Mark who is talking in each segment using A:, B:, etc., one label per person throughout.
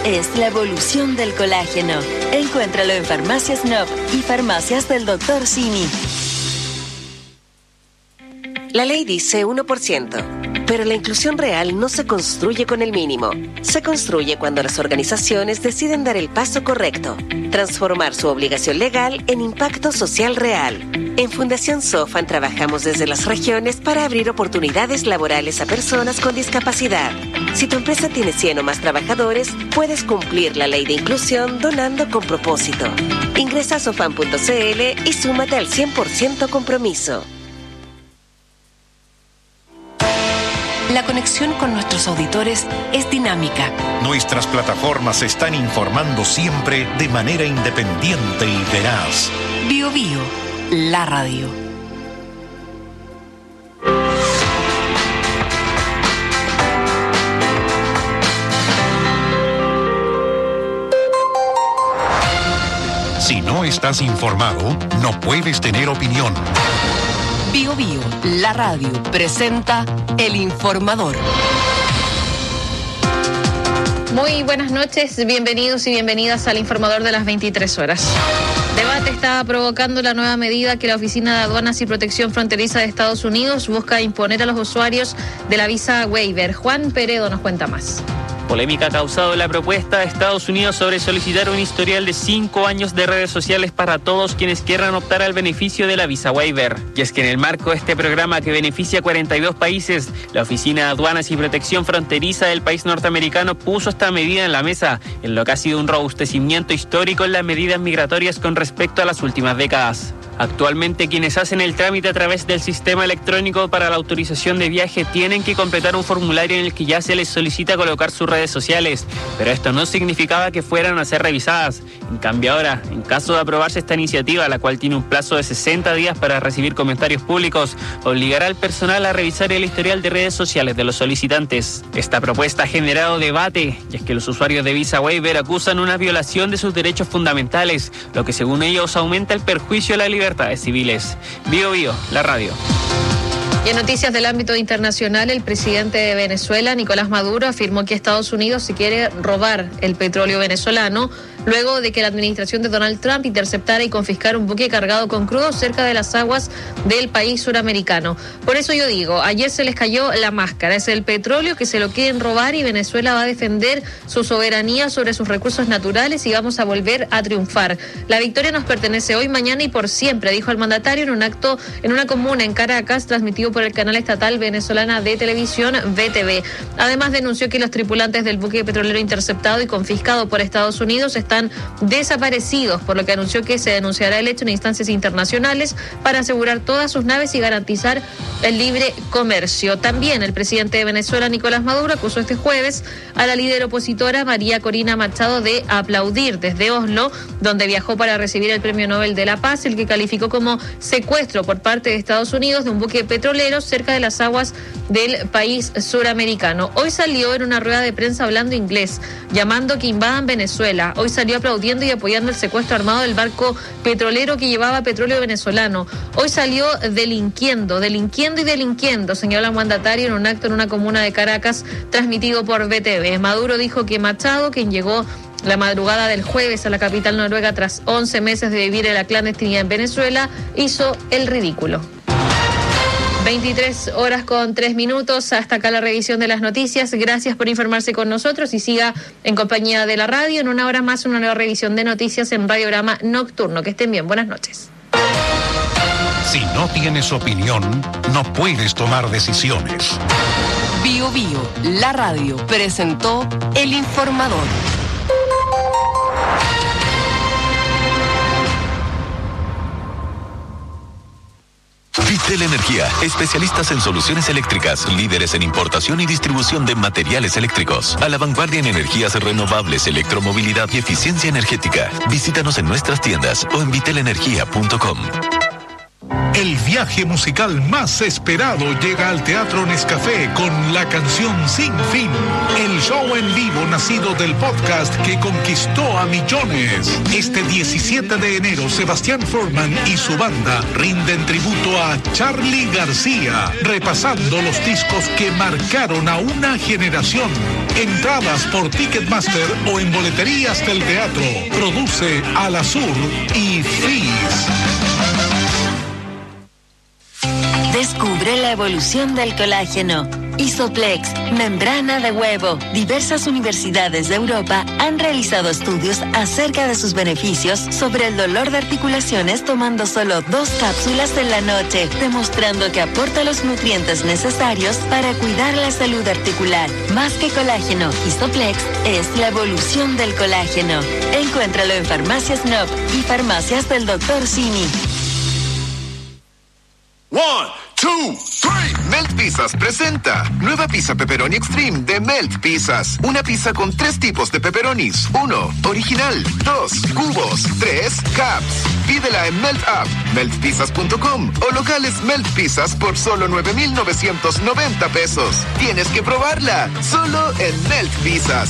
A: es la evolución del colágeno. Encuéntralo en Farmacias Nop y Farmacias del Dr. Simi.
B: La ley dice 1%, pero la inclusión real no se construye con el mínimo. Se construye cuando las organizaciones deciden dar el paso correcto, transformar su obligación legal en impacto social real. En Fundación Sofan trabajamos desde las regiones para abrir oportunidades laborales a personas con discapacidad. Si tu empresa tiene 100 o más trabajadores, puedes cumplir la ley de inclusión donando con propósito. Ingresa a sofan.cl y súmate al 100% compromiso.
C: La conexión con nuestros auditores es dinámica.
D: Nuestras plataformas están informando siempre de manera independiente y veraz.
C: Bio Bio, la radio.
D: Si no estás informado, no puedes tener opinión.
C: Bio Bio, la radio, presenta El Informador.
E: Muy buenas noches, bienvenidos y bienvenidas al Informador de las 23 horas. Debate está provocando la nueva medida que la Oficina de Aduanas y Protección Fronteriza de Estados Unidos busca imponer a los usuarios de la visa waiver. Juan Peredo nos cuenta más.
F: Polémica ha causado la propuesta de Estados Unidos sobre solicitar un historial de 5 años de redes sociales para todos quienes quieran optar al beneficio de la visa waiver. Y es que en el marco de este programa que beneficia a 42 países, la Oficina de Aduanas y Protección Fronteriza del país norteamericano puso esta medida en la mesa, en lo que ha sido un robustecimiento histórico en las medidas migratorias con respecto a las últimas décadas. Actualmente, quienes hacen el trámite a través del sistema electrónico para la autorización de viaje tienen que completar un formulario en el que ya se les solicita colocar sus redes sociales, pero esto no significaba que fueran a ser revisadas. En cambio ahora, en caso de aprobarse esta iniciativa, la cual tiene un plazo de 60 días para recibir comentarios públicos, obligará al personal a revisar el historial de redes sociales de los solicitantes. Esta propuesta ha generado debate, y es que los usuarios de visa waiver acusan una violación de sus derechos fundamentales, lo que según ellos aumenta el perjuicio a la libertades civiles. Bio Bio, la radio.
E: Y en noticias del ámbito internacional, el presidente de Venezuela, Nicolás Maduro, afirmó que Estados Unidos se quiere robar el petróleo venezolano luego de que la administración de Donald Trump interceptara y confiscara un buque cargado con crudo cerca de las aguas del país suramericano. Por eso yo digo, ayer se les cayó la máscara, es el petróleo que se lo quieren robar y Venezuela va a defender su soberanía sobre sus recursos naturales y vamos a volver a triunfar. La victoria nos pertenece hoy, mañana y por siempre, dijo el mandatario en un acto en una comuna en Caracas, transmitido por el canal estatal venezolana de televisión VTV. Además denunció que los tripulantes del buque petrolero interceptado y confiscado por Estados Unidos están desaparecidos, por lo que anunció que se denunciará el hecho en instancias internacionales para asegurar todas sus naves y garantizar el libre comercio. También el presidente de Venezuela, Nicolás Maduro, acusó este jueves a la líder opositora María Corina Machado de aplaudir desde Oslo, donde viajó para recibir el Premio Nobel de la Paz, el que calificó como secuestro por parte de Estados Unidos de un buque petrolero cerca de las aguas del país suramericano. Hoy salió en una rueda de prensa hablando inglés, llamando que invadan Venezuela. Hoy salió aplaudiendo y apoyando el secuestro armado del barco petrolero que llevaba petróleo venezolano. Hoy salió delinquiendo, señaló el mandatario en un acto en una comuna de Caracas transmitido por VTV. Maduro dijo que Machado, quien llegó la madrugada del jueves a la capital noruega tras 11 meses de vivir en la clandestinidad en Venezuela, hizo el ridículo. 23 horas con 3 minutos, hasta acá la revisión de las noticias. Gracias por informarse con nosotros y siga en compañía de la radio. En una hora más, una nueva revisión de noticias en Radiograma Nocturno. Que estén bien, buenas noches.
D: Si no tienes opinión, no puedes tomar decisiones.
C: Bio Bio, la radio, presentó El Informador.
G: Vitel Energía, especialistas en soluciones eléctricas, líderes en importación y distribución de materiales eléctricos, a la vanguardia en energías renovables, electromovilidad y eficiencia energética. Visítanos en nuestras tiendas o en vitelenergia.com.
H: El viaje musical más esperado llega al Teatro Nescafé con la canción Sin Fin, el show en vivo nacido del podcast que conquistó a millones. Este 17 de enero, Sebastián Forman y su banda rinden tributo a Charly García, repasando los discos que marcaron a una generación. Entradas por Ticketmaster o en boleterías del teatro. Produce Alasur y Fizz.
A: Descubre la evolución del colágeno. Isoplex, membrana de huevo. Diversas universidades de Europa han realizado estudios acerca de sus beneficios sobre el dolor de articulaciones tomando solo 2 cápsulas en la noche, demostrando que aporta los nutrientes necesarios para cuidar la salud articular. Más que colágeno, Isoplex es la evolución del colágeno. Encuéntralo en Farmacias Nob y Farmacias del Dr. Simi.
I: 1, 2, 3. Melt Pizzas presenta nueva pizza pepperoni extreme de Melt Pizzas. Una pizza con 3 tipos de pepperonis. 1, original. 2, cubos. 3, caps. Pídela en Melt App, meltpizzas.com o locales Melt Pizzas por solo 9,990 pesos. Tienes que probarla, solo en Melt Pizzas.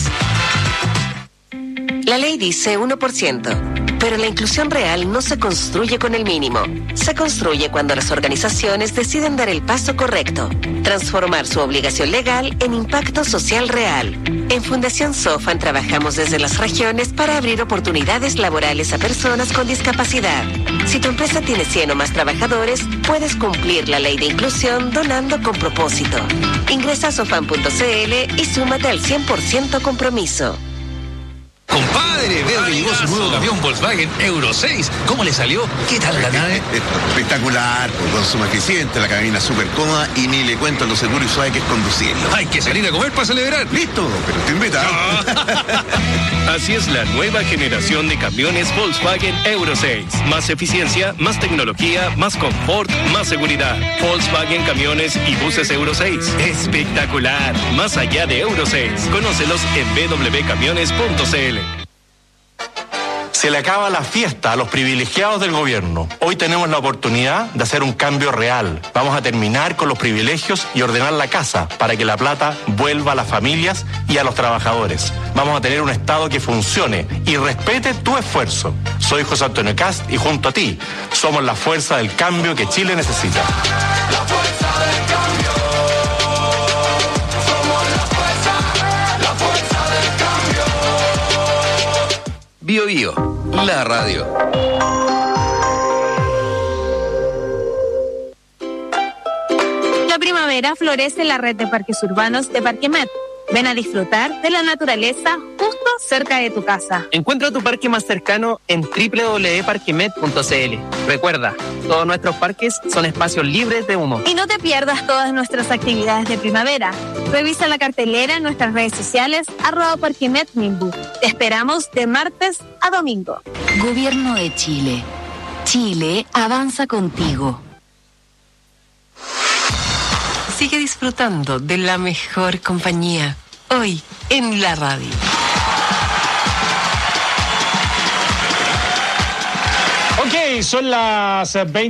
B: La ley dice 1%, pero la inclusión real no se construye con el mínimo. Se construye cuando las organizaciones deciden dar el paso correcto, transformar su obligación legal en impacto social real. En Fundación Sofan trabajamos desde las regiones para abrir oportunidades laborales a personas con discapacidad. Si tu empresa tiene 100 o más trabajadores, puedes cumplir la ley de inclusión donando con propósito. Ingresa a sofan.cl y súmate al 100% compromiso.
J: Compadre, veo que llegó su nuevo camión Volkswagen Euro 6. ¿Cómo le salió? ¿Qué tal la nave?
K: Espectacular, con consumo eficiente, la cabina súper cómoda y ni le cuento lo seguro y suave que es conducirlo.
J: Hay que salir a comer para celebrar.
K: Listo, pero te invitado.
L: Así es la nueva generación de camiones Volkswagen Euro 6. Más eficiencia, más tecnología, más confort, más seguridad. Volkswagen Camiones y Buses Euro 6. Espectacular. Más allá de Euro 6. Conócelos en www.camiones.cl.
M: Se le acaba la fiesta a los privilegiados del gobierno. Hoy tenemos la oportunidad de hacer un cambio real. Vamos a terminar con los privilegios y ordenar la casa para que la plata vuelva a las familias y a los trabajadores. Vamos a tener un Estado que funcione y respete tu esfuerzo. Soy José Antonio Kast y junto a ti somos la fuerza del cambio que Chile necesita.
N: La fuerza del cambio. Somos la fuerza del cambio.
J: Bio Bio, la radio.
O: La primavera florece en la red de parques urbanos de Parquemet. Ven a disfrutar de la naturaleza justo cerca de tu casa.
F: Encuentra tu parque más cercano en www.parquemet.cl. Recuerda, todos nuestros parques son espacios libres de humo.
O: Y no te pierdas todas nuestras actividades de primavera. Revisa la cartelera en nuestras redes sociales @parquemetminbu. Te esperamos de martes a domingo.
C: Gobierno de Chile. Chile avanza contigo. Sigue disfrutando de la mejor compañía. Hoy en la radio.
P: Ok, son las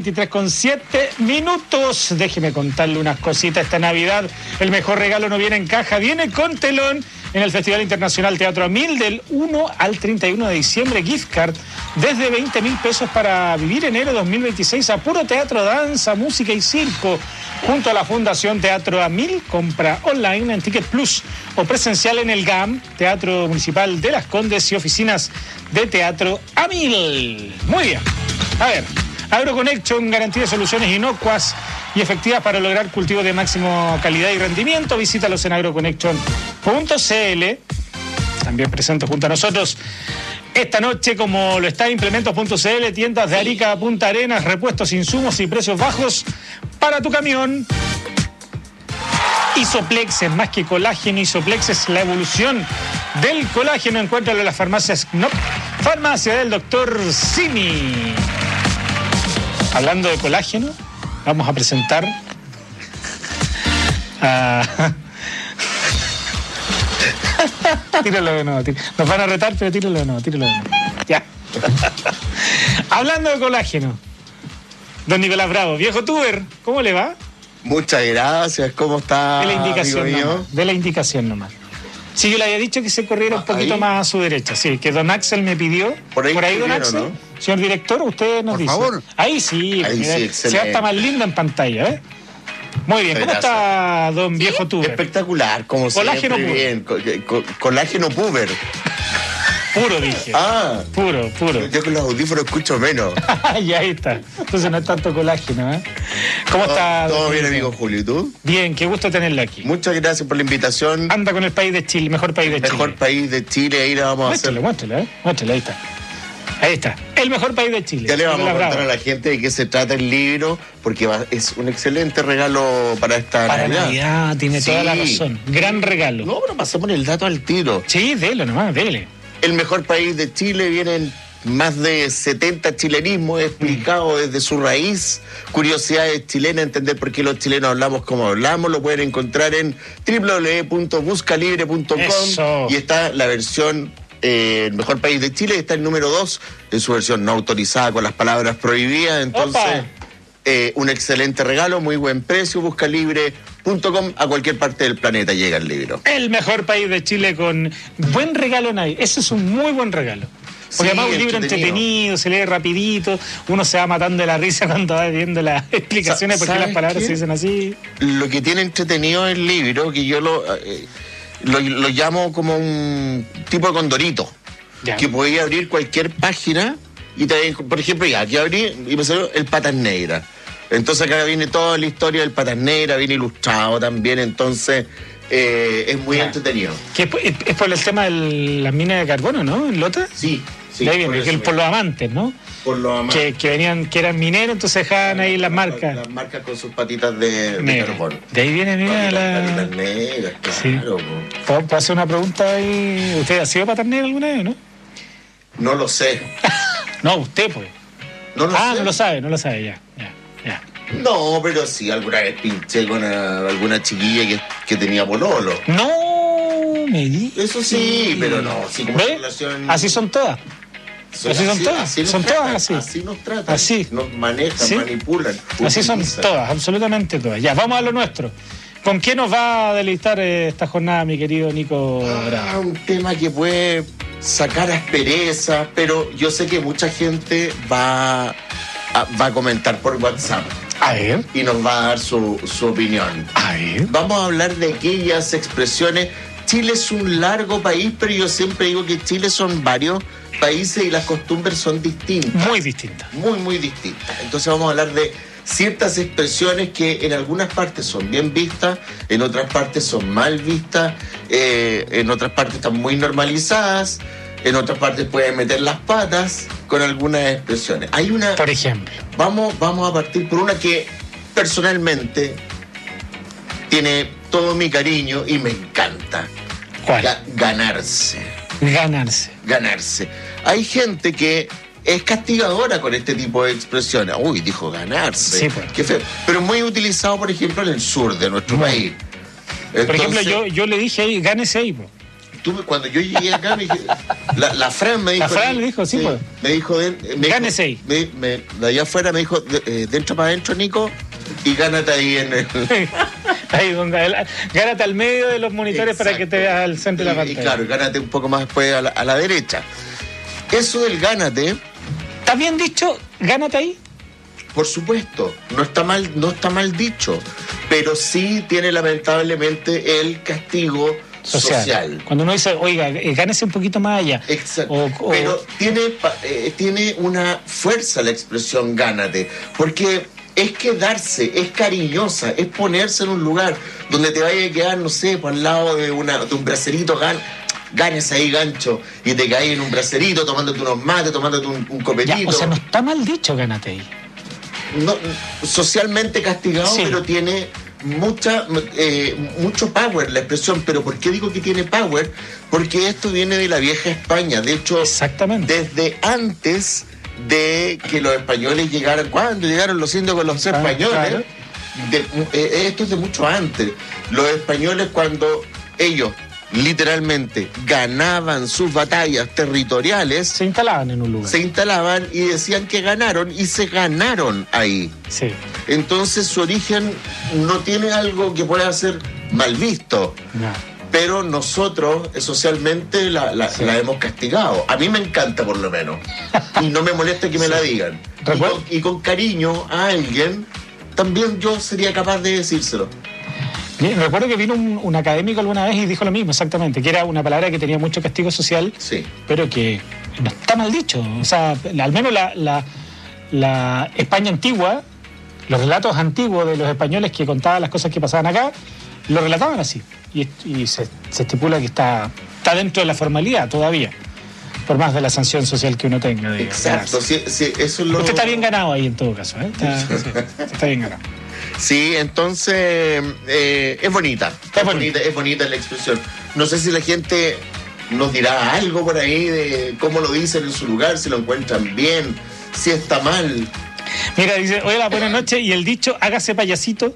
P: 23:07. Déjeme contarle unas cositas esta Navidad. El mejor regalo no viene en caja, viene con telón. En el Festival Internacional Teatro Amil del 1 al 31 de diciembre, gift card desde 20.000 pesos para vivir enero 2026 a puro teatro, danza, música y circo. Junto a la Fundación Teatro Amil, compra online en Ticket Plus o presencial en el GAM, Teatro Municipal de Las Condes y oficinas de Teatro Amil. Muy bien. A ver, AgroConnection, garantía de soluciones inocuas y efectivas para lograr cultivos de máximo calidad y rendimiento. Visítalos en agroconnection.cl. También presente junto a nosotros esta noche, como lo está Implementos.cl, tiendas de Arica a Punta Arenas, repuestos, insumos y precios bajos para tu camión. Isoplex es más que colágeno. Isoplex es la evolución del colágeno. Encuéntralo en las farmacias NOP, farmacia del Dr. Simi. Hablando de colágeno, vamos a presentar a... Tíralo de nuevo. Nos van a retar, pero tíralo de nuevo. Ya. Hablando de colágeno, Don Nicolás Bravo, viejo tuber, ¿cómo le va?
K: Muchas gracias, ¿cómo está?
P: De la indicación
K: amigo mío?
P: nomás. De la indicación nomás. Sí, yo le había dicho que se corriera un poquito
K: ahí.
P: más a su derecha. Sí, que don Axel me pidió. Por ahí don Axel. ¿No? Señor director, usted nos dice.
K: Por favor.
P: Ahí sí,
K: Ahí
P: mira,
K: sí, excelente.
P: se va hasta más linda en pantalla, ¿eh? Muy bien, ¿cómo está don viejo tuber?
K: Espectacular, como
P: Colágeno
K: siempre. Bien. Colágeno puber.
P: Puro, dije.
K: Ah.
P: Puro.
K: Yo con los audífonos escucho menos.
P: Y ahí está. Entonces no es tanto colágeno, ¿eh? ¿Cómo está?
K: Todo bien, amigo Julio, ¿y tú?
P: Bien, qué gusto tenerle aquí.
K: Muchas gracias por la invitación.
P: Anda con el país de Chile, mejor país de Chile.
K: Mejor país de Chile, ahí la vamos a hacer.
P: Muéstrale, ahí está. Ahí está, el mejor país de Chile.
K: Ya le vamos a
P: Nicolás
K: contar
P: Bravo.
K: a la gente de qué se trata el libro, porque es un excelente regalo para esta
P: Navidad. Tiene toda la razón. Gran regalo.
K: No, pero pasemos el dato al tiro.
P: Sí, dele nomás, dele.
K: El mejor país de Chile, vienen más de 70 chilenismos explicados desde su raíz, curiosidades chilenas, entender por qué los chilenos hablamos como hablamos, lo pueden encontrar en www.buscalibre.com.
P: Eso.
K: Y está la versión el mejor país de Chile, está el número 2 en su versión no autorizada con las palabras prohibidas, entonces un excelente regalo, muy buen precio, buscalibre.com, a cualquier parte del planeta llega el libro.
P: El mejor país de Chile con buen regalo en ahí. Ese es un muy buen regalo. Porque
K: Sí,
P: además un libro entretenido, se lee rapidito, uno se va matando de la risa cuando va viendo las explicaciones porque las palabras se dicen así.
K: Lo que tiene entretenido el libro, que yo lo llamo como un tipo de condorito, que podía abrir cualquier página y por ejemplo, aquí abrí y me salió el Patas Negras. Entonces acá viene toda la historia del Patas Negras, viene ilustrado también, entonces es muy entretenido.
P: Que es por el tema de las minas de carbono, ¿no? ¿En Lota?
K: Sí.
P: De ahí viene, por los amantes, ¿no?
K: Por los amantes.
P: Que eran mineros, entonces dejaban ahí las marcas.
K: Las marcas con sus patitas de carbono.
P: De ahí viene, mira,
K: Patitas negras, claro.
P: ¿Puedo hacer una pregunta ahí? ¿Usted ha sido Patas Negras alguna vez, no?
K: No lo sé.
P: No, usted pues.
K: No lo sé.
P: no lo sabe, ya.
K: No, pero sí, alguna vez pinché con alguna chiquilla que tenía pololo.
P: No, me di.
K: Eso sí, pero no. Sí, como relación...
P: Así son todas. Así son todas. Son todas así.
K: Así nos tratan.
P: Así.
K: Nos manejan, manipulan.
P: Así son todas, absolutamente todas. Ya, vamos a lo nuestro. ¿Con qué nos va a deleitar esta jornada, mi querido Nico Bravo?
K: Un tema que puede sacar aspereza, pero yo sé que mucha gente va a comentar por WhatsApp.
P: A ver.
K: Y nos va a dar su opinión.
P: A ver.
K: Vamos a hablar de aquellas expresiones. Chile es un largo país, pero yo siempre digo que Chile son varios países y las costumbres son distintas.
P: Muy distintas.
K: Muy distintas. Entonces vamos a hablar de ciertas expresiones que en algunas partes son bien vistas, en otras partes son mal vistas, en otras partes están muy normalizadas, en otras partes pueden meter las patas con algunas expresiones. Hay una...
P: Por ejemplo.
K: Vamos a partir por una que personalmente tiene todo mi cariño y me encanta.
P: ¿Cuál?
K: Ganarse. Ganarse. Hay gente que es castigadora con este tipo de expresiones. Uy, dijo ganarse.
P: Sí, pues.
K: Qué feo. Pero muy utilizado, por ejemplo, en el sur de nuestro país. Entonces,
P: por ejemplo, yo le dije ahí, gánese ahí, pues.
K: Cuando yo llegué acá, me dije, la Fran me dijo...
P: La Fran le dijo, sí, pues.
K: Me dijo...
P: Gánese ahí.
K: De allá afuera me dijo, dentro para adentro, Nico, y gánate ahí en el...
P: Ahí donde... Gánate al medio de los monitores. Exacto. Para que te veas al centro de la pantalla.
K: Y claro, gánate un poco más después a la derecha. Eso del gánate...
P: ¿Está bien dicho, gánate ahí?
K: Por supuesto, no está mal dicho, pero sí tiene lamentablemente el castigo social.
P: Cuando uno dice, oiga, gánese un poquito más allá.
K: Exacto. Pero tiene una fuerza la expresión gánate, porque es quedarse, es cariñosa, es ponerse en un lugar donde te vaya a quedar, no sé, por al lado de un bracerito, ganes ahí, gancho, y te caes en un bracerito tomándote unos mates, tomándote un copetito.
P: Ya, o sea, no está mal dicho gánate ahí.
K: No, socialmente castigado, sí. Pero tiene mucho power la expresión. Pero ¿por qué digo que tiene power? Porque esto viene de la vieja España. De hecho, desde antes de que los españoles llegaran, cuando llegaron los indios con los españoles, claro. Esto es de mucho antes. Los españoles, cuando ellos literalmente ganaban sus batallas territoriales,
P: se instalaban en un lugar.
K: Se instalaban y decían que ganaron y se ganaron ahí.
P: Sí.
K: Entonces su origen no tiene algo que pueda ser mal visto.
P: No.
K: Pero nosotros socialmente la hemos castigado. A mí me encanta por lo menos. Y no me molesta que me la digan. Y con cariño a alguien, también yo sería capaz de decírselo.
P: Recuerdo que vino un académico alguna vez y dijo lo mismo, exactamente, que era una palabra que tenía mucho castigo social,
K: sí,
P: pero que no está mal dicho. O sea, al menos la España antigua, los relatos antiguos de los españoles que contaban las cosas que pasaban acá, lo relataban así. Y se estipula que está dentro de la formalidad todavía, por más de la sanción social que uno tenga.
K: Exacto, sí, eso es lo...
P: Usted está bien ganado ahí en todo caso, ¿eh? Está bien ganado.
K: Sí, entonces es bonita. Es bonita la expresión. No sé si la gente nos dirá algo por ahí de cómo lo dicen en su lugar, si lo encuentran bien, si está mal.
P: Mira, dice, hola, buenas noches, y el dicho, hágase payasito.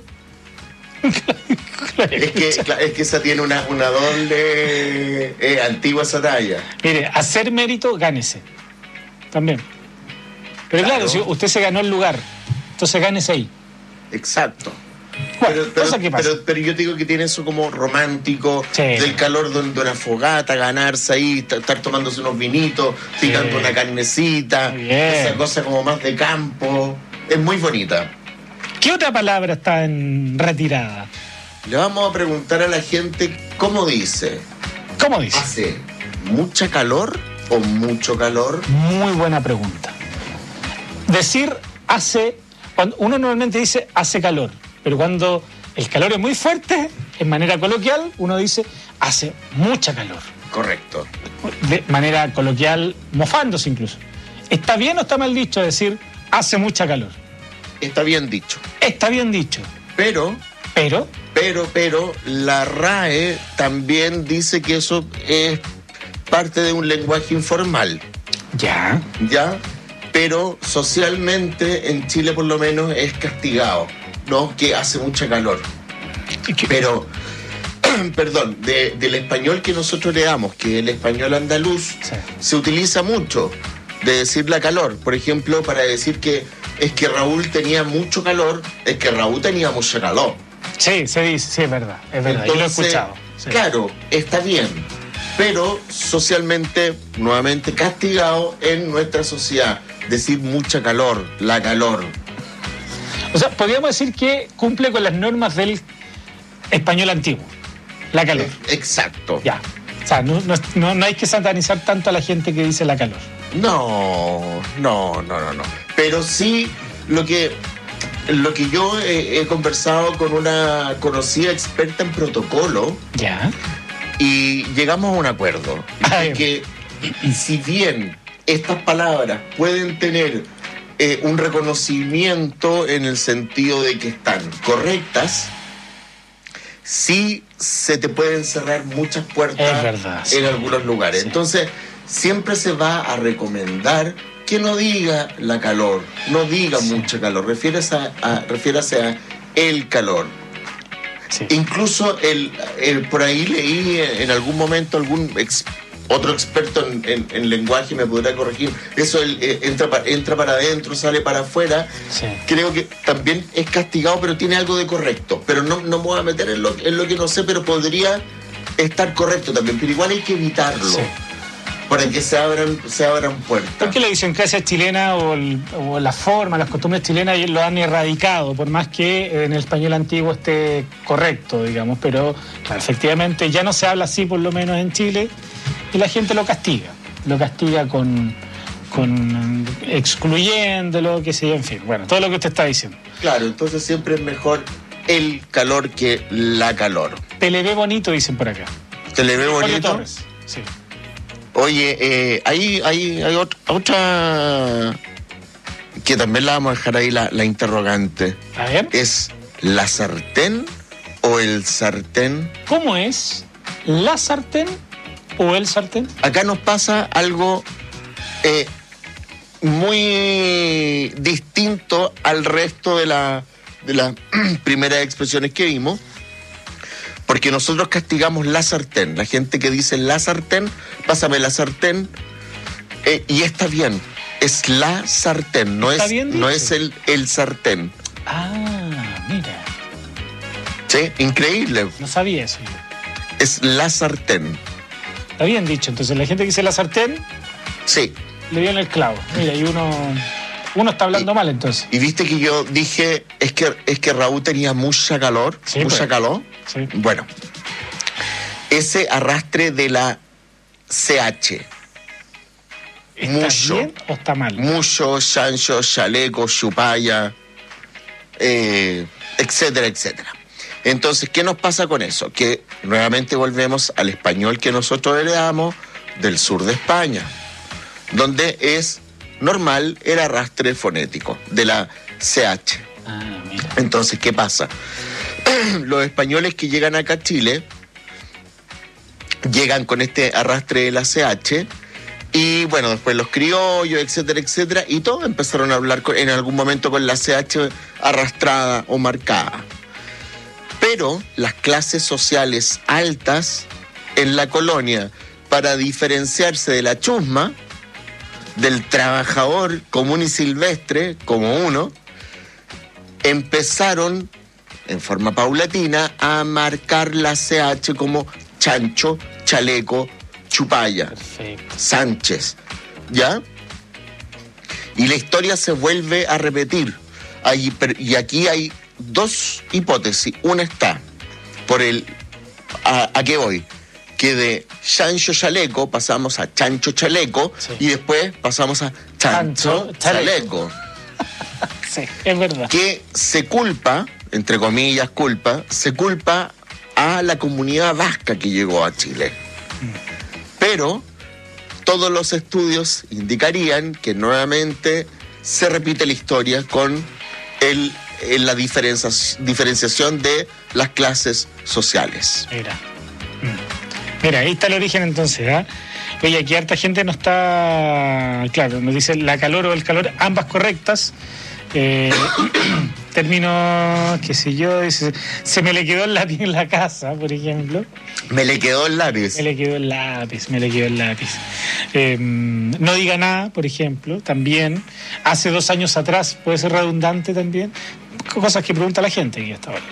K: Es que esa tiene una doble antigua esa talla.
P: Mire, hacer mérito, gánese. También. Pero claro, si usted se ganó el lugar, entonces gánese ahí.
K: Exacto.
P: Bueno,
K: pero yo digo que tiene eso como romántico, sí, del calor de una fogata, ganarse ahí, estar tomándose unos vinitos, picando una carnecita, esa cosa como más de campo. Es muy bonita.
P: ¿Qué otra palabra está en retirada?
K: Le vamos a preguntar a la gente cómo dice.
P: ¿Cómo dice?
K: ¿Hace mucha calor o mucho calor?
P: Muy buena pregunta. Decir hace... Cuando uno normalmente dice hace calor, pero cuando el calor es muy fuerte, en manera coloquial, uno dice hace mucha calor.
K: Correcto.
P: De manera coloquial, mofándose incluso. ¿Está bien o está mal dicho decir hace mucha calor?
K: Está bien dicho.
P: Está bien dicho.
K: Pero, la RAE también dice que eso es parte de un lenguaje informal.
P: Ya.
K: Pero socialmente en Chile por lo menos es castigado, ¿no? Que hace mucha calor. Pero, perdón, del español que nosotros leamos, que el español andaluz, sí, se utiliza mucho de decir la calor. Por ejemplo, para decir que es que Raúl tenía mucho calor, es que Raúl tenía mucho calor.
P: Sí, se dice, sí, es verdad. Entonces, yo lo he escuchado. Sí.
K: Claro, está bien, pero socialmente, nuevamente, castigado en nuestra sociedad. Decir mucha calor, la calor.
P: O sea, podríamos decir que cumple con las normas del español antiguo, la calor.
K: Exacto.
P: Ya. O sea, no hay que satanizar tanto a la gente que dice la calor.
K: No. Pero sí, lo que yo he conversado con una conocida experta en protocolo.
P: Ya.
K: Y llegamos a un acuerdo. Que si bien estas palabras pueden tener un reconocimiento en el sentido de que están correctas, sí se te pueden cerrar muchas puertas,
P: verdad,
K: en algunos lugares. Sí. Entonces, siempre se va a recomendar que no diga la calor, no diga mucha calor, refiérase a el calor. Sí. Incluso por ahí leí en algún momento otro experto en lenguaje me podrá corregir, eso entra para adentro, sale para afuera.
P: Sí.
K: Creo que también es castigado, pero tiene algo de correcto. Pero no me voy a meter en lo que no sé, pero podría estar correcto también. Pero igual hay que evitarlo. Sí. Para que se abran puertas.
P: Porque la idiosincrasia chilena o la forma, las costumbres chilenas lo han erradicado, por más que en el español antiguo esté correcto, digamos, pero claro, efectivamente ya no se habla así, por lo menos en Chile, y la gente lo castiga con excluyéndolo, qué sé yo, en fin, bueno, todo lo que usted está diciendo.
K: Claro, entonces siempre es mejor el calor que la calor.
P: Te le ve bonito, dicen por acá.
K: ¿Te le ve bonito?
P: Torres, sí.
K: Oye, hay otra que también la vamos a dejar ahí la interrogante.
P: A ver.
K: ¿Es la sartén o el sartén?
P: ¿Cómo es? ¿La sartén o el sartén?
K: Acá nos pasa algo muy distinto al resto de las primeras expresiones que vimos. Porque nosotros castigamos la sartén. La gente que dice la sartén, pásame la sartén, y está bien. Es la sartén, no es el sartén.
P: Ah, mira.
K: Sí, increíble.
P: No sabía eso.
K: Es la sartén.
P: Está bien dicho. Entonces, la gente que dice la sartén...
K: Sí.
P: Le dio en el clavo. Mira, y uno está hablando mal, entonces.
K: Y viste que yo dije, es que Raúl tenía mucha calor.
P: Sí,
K: mucha calor.
P: Sí.
K: Bueno, ese arrastre de la CH.
P: ¿Está
K: mucho,
P: bien o está mal?
K: Mucho, chancho, chaleco, chupalla, etcétera, etcétera. Entonces, ¿qué nos pasa con eso? Que nuevamente volvemos al español que nosotros heredamos del sur de España, donde es normal el arrastre fonético de la CH. Entonces, ¿qué pasa? Los españoles que llegan acá a Chile llegan con este arrastre de la CH y bueno, después los criollos, etcétera, etcétera, y todos empezaron a hablar en algún momento con la CH arrastrada o marcada. Pero las clases sociales altas en la colonia, para diferenciarse de la chusma, del trabajador común y silvestre, como uno, empezaron en forma paulatina a marcar la CH como chancho, chaleco, chupalla,
P: Perfecto.
K: Sánchez, ¿ya? Y la historia se vuelve a repetir. Y aquí hay dos hipótesis. Una está por ¿a qué voy? Que de chancho chaleco pasamos a chancho chaleco, sí, y después pasamos a chancho chaleco.
P: Sí, es verdad.
K: Que se culpa, entre comillas se culpa a la comunidad vasca que llegó a Chile. Pero todos los estudios indicarían que nuevamente se repite la historia con la diferenciación de las clases sociales.
P: Mira, ahí está el origen entonces, ¿eh? Oye, aquí harta gente no está... Claro, nos dice la calor o el calor, ambas correctas. Término, qué sé yo, dice, se me le quedó el lápiz en la casa, por ejemplo.
K: Me le quedó el lápiz.
P: Me le quedó el lápiz. No diga nada, por ejemplo, también. Hace 2 años atrás, puede ser redundante también. Cosas que pregunta la gente aquí hasta ahora.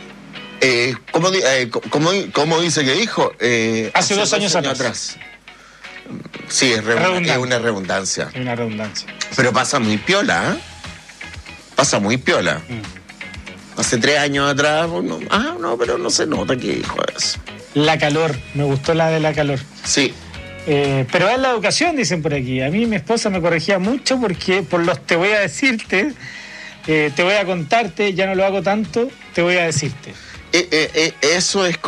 K: ¿Cómo dice que dijo?
P: Hace 2 años atrás.
K: Sí, es una redundancia.
P: Es una redundancia.
K: Pero pasa muy piola, ¿eh? Pasa muy piola. Hace 3 años atrás, pero no se nota que dijo eso.
P: La calor, me gustó la de la calor.
K: Sí.
P: Pero es la educación, dicen por aquí. A mí mi esposa me corregía mucho porque por los te voy a decirte, te voy a contarte, ya no lo hago tanto, te voy a decirte.
K: Eso es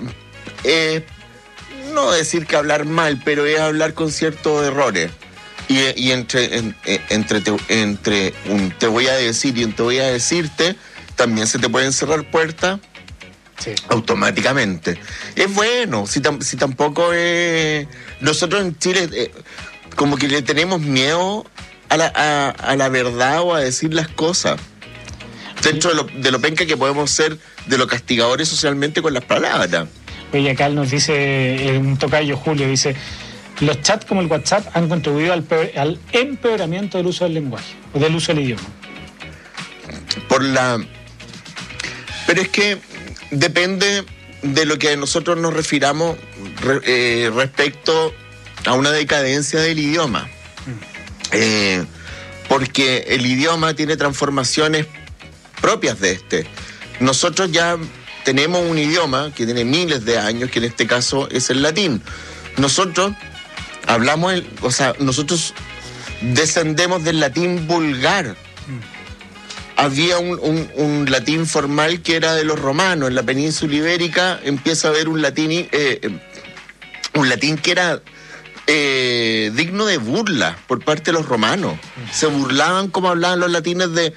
K: no decir que hablar mal, pero es hablar con ciertos errores. Y entre un te voy a decir y un te voy a decirte, también se te pueden cerrar puertas. Sí. Automáticamente. Es bueno, si tampoco nosotros en Chile como que le tenemos miedo a la verdad o a decir las cosas. Dentro de lo penca que podemos ser, de lo castigadores socialmente con las palabras.
P: Oye, acá nos dice un tocayo Julio, dice: los chats como el WhatsApp han contribuido al empeoramiento del uso del lenguaje o del uso del idioma.
K: Pero es que depende de lo que nosotros nos refiramos respecto a una decadencia del idioma. Porque el idioma tiene transformaciones propias de este. Nosotros ya tenemos un idioma que tiene miles de años, que en este caso es el latín. Nosotros hablamos, nosotros descendemos del latín vulgar. Había un latín formal que era de los romanos. En la península ibérica empieza a haber un latín que era digno de burla por parte de los romanos. Se burlaban como hablaban los latinos de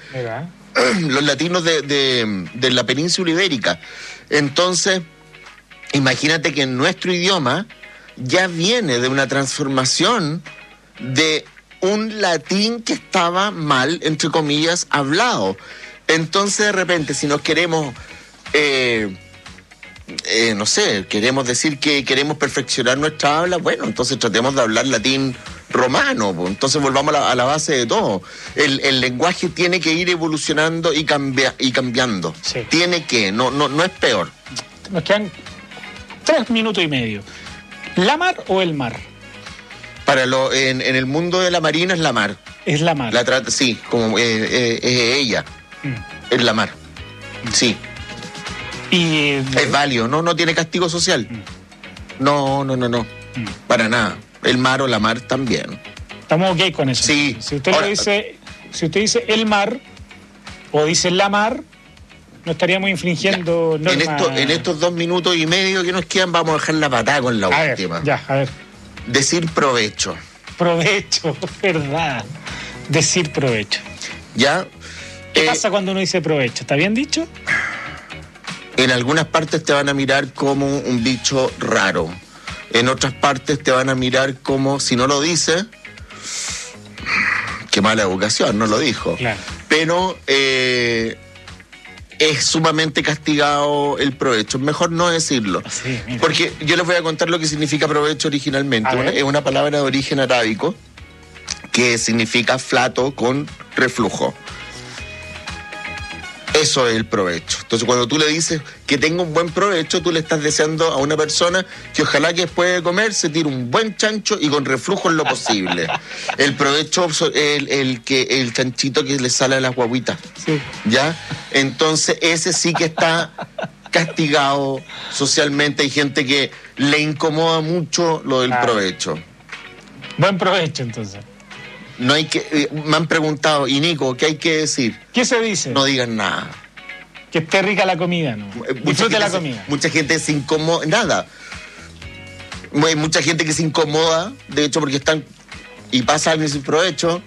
K: la península ibérica. Entonces, imagínate que en nuestro idioma ya viene de una transformación de un latín que estaba mal, entre comillas, hablado. Entonces, de repente, si nos queremos no sé, queremos decir que queremos perfeccionar nuestra habla, bueno, entonces tratemos de hablar latín romano, pues. Entonces volvamos a la base de todo. El lenguaje tiene que ir evolucionando y cambiando.
P: Sí.
K: Tiene que, no es peor.
P: Nos quedan 3 minutos y medio. ¿La mar o el mar?
K: En el mundo de la marina es la mar.
P: Es la mar.
K: Sí, como es ella. Es la mar. Sí.
P: Y
K: es válido, no tiene castigo social. No. Para nada. El mar o la mar también.
P: Estamos ok con eso.
K: Sí.
P: Si usted dice el mar o dice la mar, no estaríamos infringiendo normas.
K: En estos 2 minutos y medio que nos quedan, vamos a dejar la patada con la última.
P: A ver.
K: Decir provecho.
P: Provecho, verdad. Decir provecho.
K: ¿Ya?
P: ¿Qué pasa cuando uno dice provecho? ¿Está bien dicho?
K: En algunas partes te van a mirar como un bicho raro. En otras partes te van a mirar como, si no lo dice, qué mala educación, no lo dijo.
P: Claro.
K: Pero es sumamente castigado el provecho. Mejor no decirlo.
P: Sí,
K: porque yo les voy a contar lo que significa provecho originalmente. Es una palabra de origen arábico que significa flato con reflujo. Eso es el provecho. Entonces, cuando tú le dices que tenga un buen provecho, tú le estás deseando a una persona que ojalá que después de comer se tire un buen chancho y con reflujo en lo posible. El provecho, el chanchito que le sale a las guaguitas.
P: Sí.
K: ¿Ya? Entonces, ese sí que está castigado socialmente. Hay gente que le incomoda mucho lo del provecho.
P: Buen provecho, entonces.
K: No hay que, me han preguntado, y Nico, ¿qué hay que decir?
P: ¿Qué se dice?
K: No digan nada.
P: Que esté rica la comida, ¿no? Disfrute la comida.
K: Mucha gente se incomoda, nada. Hay mucha gente que se incomoda, de hecho, porque están y pasa algo sin provecho.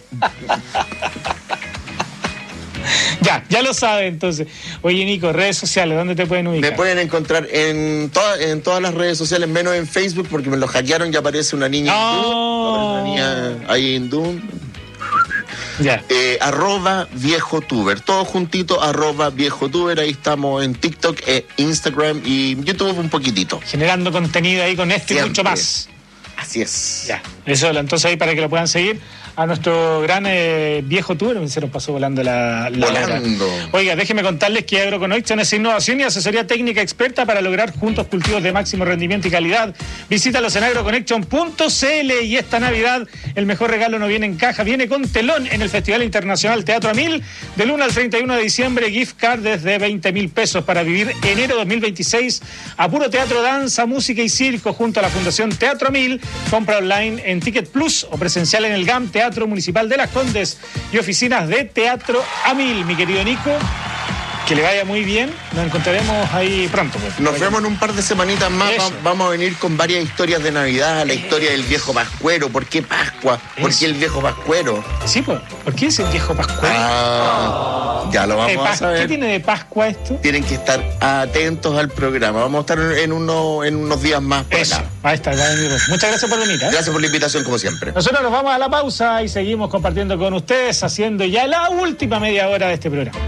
P: Ya lo sabe, entonces. Oye, Nico, redes sociales, ¿dónde te pueden ubicar?
K: Me pueden encontrar en todas las redes sociales, menos en Facebook, porque me lo hackearon y aparece una niña hindú. Una niña ahí hindú.
P: Ya.
K: @viejotuber, todo juntito, @viejotuber. Ahí estamos en TikTok, Instagram y YouTube un poquitito.
P: Generando contenido ahí con esto y mucho más.
K: Así es.
P: Ya, eso, entonces ahí para que lo puedan seguir. A nuestro gran viejo tuber, se nos pasó volando la
K: volando.
P: Hora. Oiga, déjeme contarles que AgroConnection es innovación y asesoría técnica experta para lograr juntos cultivos de máximo rendimiento y calidad. Visítalos en agroconnection.cl y esta Navidad el mejor regalo no viene en caja, viene con telón en el Festival Internacional Teatro Amil. Del 1 al 31 de diciembre, gift card desde 20,000 pesos para vivir enero 2026 a puro teatro, danza, música y circo junto a la Fundación Teatro Amil. Compra online en Ticket Plus o presencial en el GAM Teatro Municipal de Las Condes y oficinas de Teatro Amil. Mi querido Nico, que le vaya muy bien. Nos encontraremos ahí pronto. Pues.
K: Nos vemos en un par de semanitas más. Vamos a venir con varias historias de Navidad, la historia del viejo Pascuero. ¿Por qué Pascua? ¿Por qué el viejo Pascuero?
P: Sí, pues. ¿Por qué es el viejo Pascuero?
K: Ya lo vamos a saber.
P: ¿Qué tiene de Pascua esto?
K: Tienen que estar atentos al programa. Vamos a estar en unos días más por acá.
P: Ahí está, muchas gracias por venir.
K: Gracias por la invitación, como siempre.
P: Nosotros nos vamos a la pausa y seguimos compartiendo con ustedes, haciendo ya la última media hora de este programa.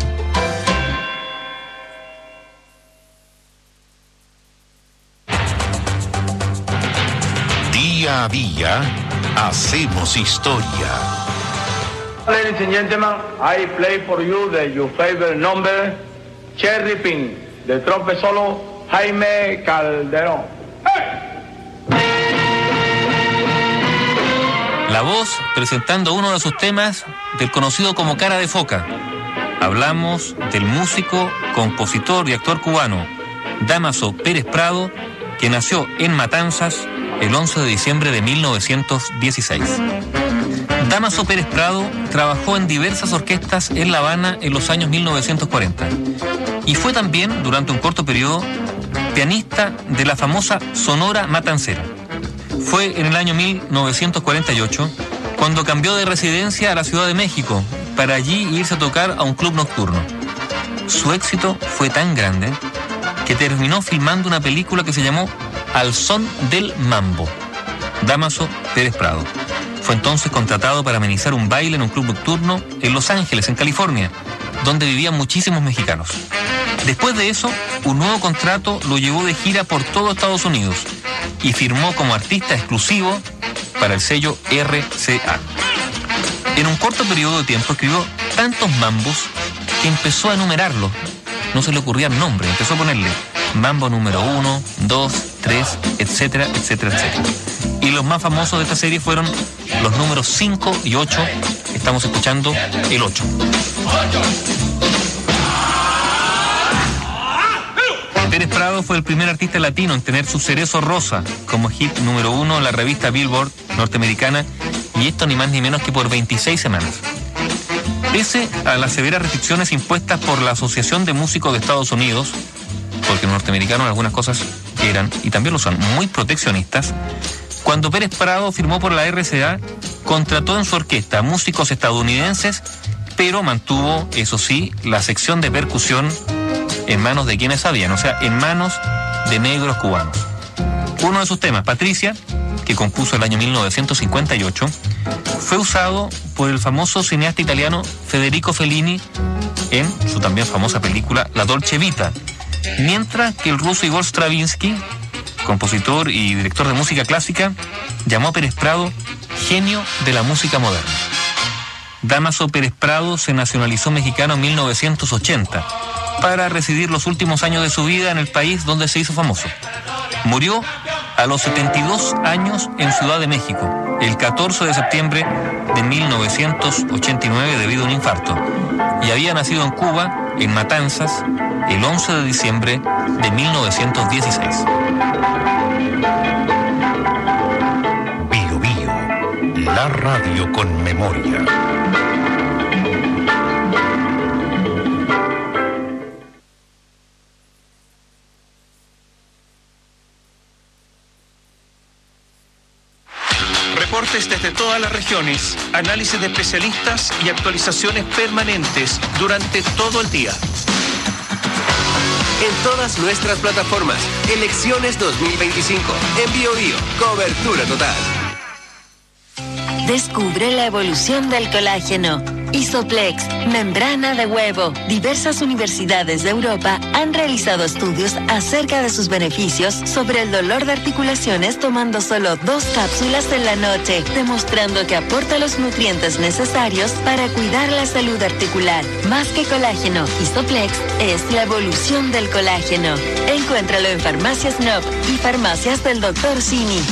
D: Día a día, hacemos historia.
Q: Ladies and gentlemen, I play for you your favorite number, Cherry Pink, de trompe solo, Jaime Calderón.
R: La Voz presentando uno de sus temas del conocido como Cara de Foca. Hablamos del músico, compositor y actor cubano Dámaso Pérez Prado, que nació en Matanzas el 11 de diciembre de 1916. Dámaso Pérez Prado trabajó en diversas orquestas en La Habana en los años 1940 y fue también, durante un corto periodo, pianista de la famosa Sonora Matancera. Fue en el año 1948 cuando cambió de residencia a la Ciudad de México para allí irse a tocar a un club nocturno. Su éxito fue tan grande que terminó filmando una película que se llamó Al son del mambo. Dámaso Pérez Prado fue entonces contratado para amenizar un baile en un club nocturno en Los Ángeles, en California, donde vivían muchísimos mexicanos. Después de eso, un nuevo contrato lo llevó de gira por todo Estados Unidos y firmó como artista exclusivo para el sello RCA. En un corto periodo de tiempo escribió tantos mambos que empezó a enumerarlos. No se le ocurrían nombres, empezó a ponerle mambo número 1, 2, 3, etcétera, etcétera, etcétera. Y los más famosos de esta serie fueron los números 5 y 8. Estamos escuchando el 8. Pérez Prado fue el primer artista latino en tener su Cerezo Rosa como hit número 1 en la revista Billboard norteamericana, y esto ni más ni menos que por 26 semanas. Pese a las severas restricciones impuestas por la Asociación de Músicos de Estados Unidos, porque los norteamericanos algunas cosas eran, y también lo son, muy proteccionistas, cuando Pérez Prado firmó por la RCA, contrató en su orquesta a músicos estadounidenses, pero mantuvo, eso sí, la sección de percusión en manos de quienes sabían, o sea, en manos de negros cubanos. Uno de sus temas, Patricia, que compuso el año 1958, fue usado por el famoso cineasta italiano Federico Fellini en su también famosa película La Dolce Vita, mientras que el ruso Igor Stravinsky, compositor y director de música clásica, llamó a Pérez Prado genio de la música moderna. Dámaso Pérez Prado se nacionalizó mexicano en 1980 para residir los últimos años de su vida en el país donde se hizo famoso. Murió a los 72 años en Ciudad de México, el 14 de septiembre de 1989 debido a un infarto, y había nacido en Cuba, en Matanzas, el 11 de diciembre de 1916.
D: Bio Bio, la radio con memoria.
L: Reportes desde todas las regiones, análisis de especialistas y actualizaciones permanentes durante todo el día.
S: En todas nuestras plataformas, Elecciones 2025, en Bio Bio, cobertura total.
A: Descubre la evolución del colágeno. Isoplex, membrana de huevo. Diversas universidades de Europa han realizado estudios acerca de sus beneficios sobre el dolor de articulaciones tomando solo 2 cápsulas en la noche, demostrando que aporta los nutrientes necesarios para cuidar la salud articular. Más que colágeno, Isoplex es la evolución del colágeno. Encuéntralo en Farmacias Nob y Farmacias del Dr. Simi.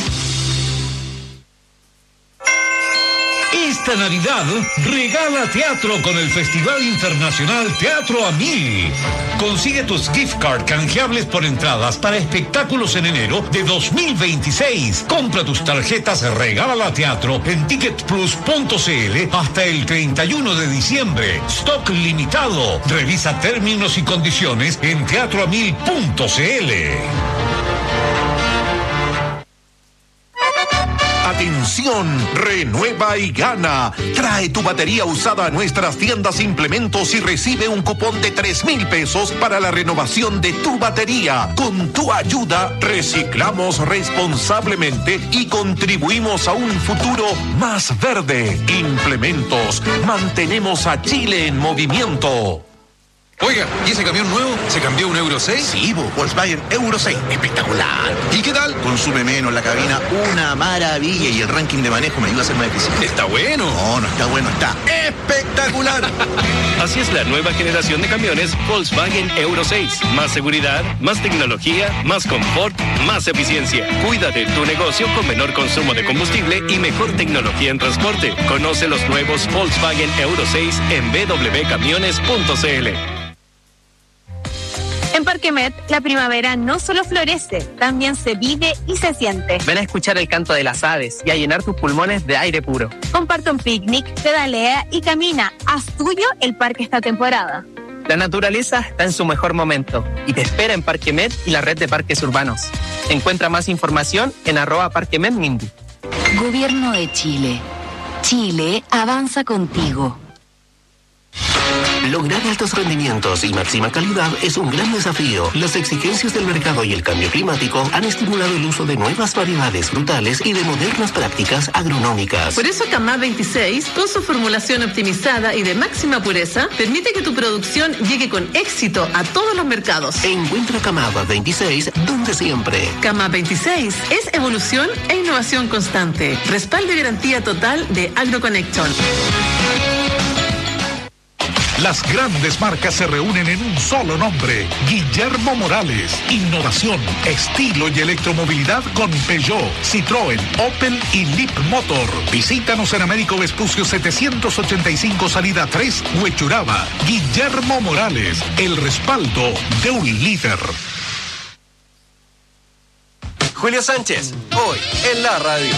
H: Esta Navidad regala teatro con el Festival Internacional Teatro a 1000. Consigue tus gift card canjeables por entradas para espectáculos en enero de 2026. Compra tus tarjetas Regala Teatro en ticketplus.cl hasta el 31 de diciembre. Stock limitado. Revisa términos y condiciones en teatroa1000.cl.
D: Atención, renueva y gana. Trae tu batería usada a nuestras tiendas Implementos y recibe un cupón de 3,000 pesos para la renovación de tu batería. Con tu ayuda, reciclamos responsablemente y contribuimos a un futuro más verde. Implementos, mantenemos a Chile en movimiento.
J: Oiga, ¿y ese camión nuevo se cambió a un Euro 6?
T: Sí, Volkswagen Euro 6. Espectacular.
J: ¿Y qué tal?
T: Consume menos la cabina, una maravilla, y el ranking de manejo me ayuda a ser más eficiente.
J: ¿Está bueno?
T: No está bueno, está espectacular.
L: Así es la nueva generación de camiones Volkswagen Euro 6. Más seguridad, más tecnología, más confort, más eficiencia. Cuida de tu negocio con menor consumo de combustible y mejor tecnología en transporte. Conoce los nuevos Volkswagen Euro 6 en www.camiones.cl.
O: En Parque Met, la primavera no solo florece, también se vive y se siente.
U: Ven a escuchar el canto de las aves y a llenar tus pulmones de aire puro.
O: Comparte un picnic, pedalea y camina. Haz tuyo el parque esta temporada.
U: La naturaleza está en su mejor momento y te espera en Parque Met y la red de parques urbanos. Encuentra más información en @parquemetmindu.
A: Gobierno de Chile. Chile avanza contigo.
E: Lograr altos rendimientos y máxima calidad es un gran desafío. Las exigencias del mercado y el cambio climático han estimulado el uso de nuevas variedades frutales y de modernas prácticas agronómicas.
V: Por eso Camad 26, con su formulación optimizada y de máxima pureza, permite que tu producción llegue con éxito a todos los mercados.
E: Encuentra Camad 26 donde siempre.
V: Camad 26 es evolución e innovación constante. Respaldo y garantía total de AgroConnection.
H: Las grandes marcas se reúnen en un solo nombre. Guillermo Morales. Innovación, estilo y electromovilidad con Peugeot, Citroën, Opel y Leap Motor. Visítanos en Américo Vespucio 785, salida 3, Huechuraba. Guillermo Morales, el respaldo de un líder.
S: Julio Sánchez, hoy en la radio.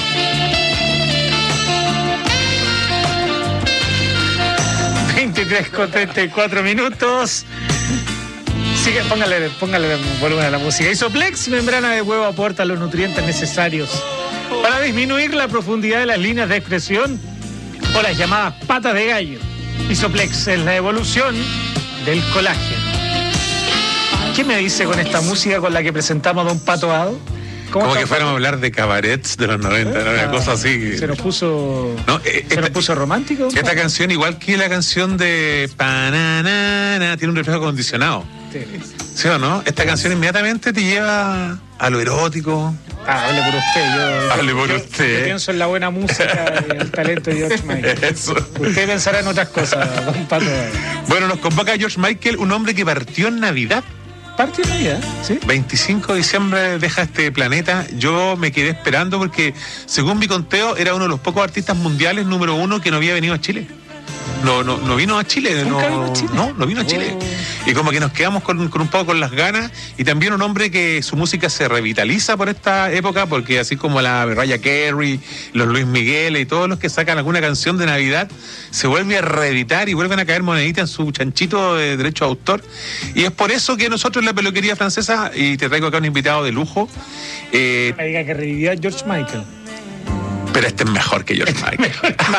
P: 23:34. Sigue, póngale volumen a la música. Isoplex, membrana de huevo, aporta los nutrientes necesarios para disminuir la profundidad de las líneas de expresión o las llamadas patas de gallo. Isoplex es la evolución del colágeno. ¿Qué me dice con esta música con la que presentamos a Don Pato Ado?
W: Como que fuéramos a hablar de cabarets de los 90, ¿no? Una cosa así.
P: Se nos puso romántico.
W: Esta canción, igual que la canción de Pananana, tiene un reflejo acondicionado. ¿Sí o no? Esta canción inmediatamente te lleva a lo erótico.
P: Hable por usted.
W: Hable por usted.
P: Yo pienso en la buena música y el talento de George Michael.
W: Eso.
P: Usted pensará en otras cosas, Don Pato.
W: Bueno, nos convoca George Michael, un hombre que partió en Navidad.
P: Partió en Navidad, ¿sí?
W: 25 de diciembre deja este planeta. Yo me quedé esperando porque, según mi conteo, era uno de los pocos artistas mundiales número 1 que no había venido a Chile. No vino a Chile. No vino a Chile. Y como que nos quedamos con un poco con las ganas. Y también un hombre que su música se revitaliza por esta época, porque así como la Mariah Carey, los Luis Miguel y todos los que sacan alguna canción de Navidad, se vuelve a reeditar y vuelven a caer moneditas en su chanchito de derecho a autor. Y es por eso que nosotros en la peluquería francesa, y te traigo acá un invitado de lujo.
P: Me diga que revivió a George Michael.
W: Pero este es mejor que George Michael.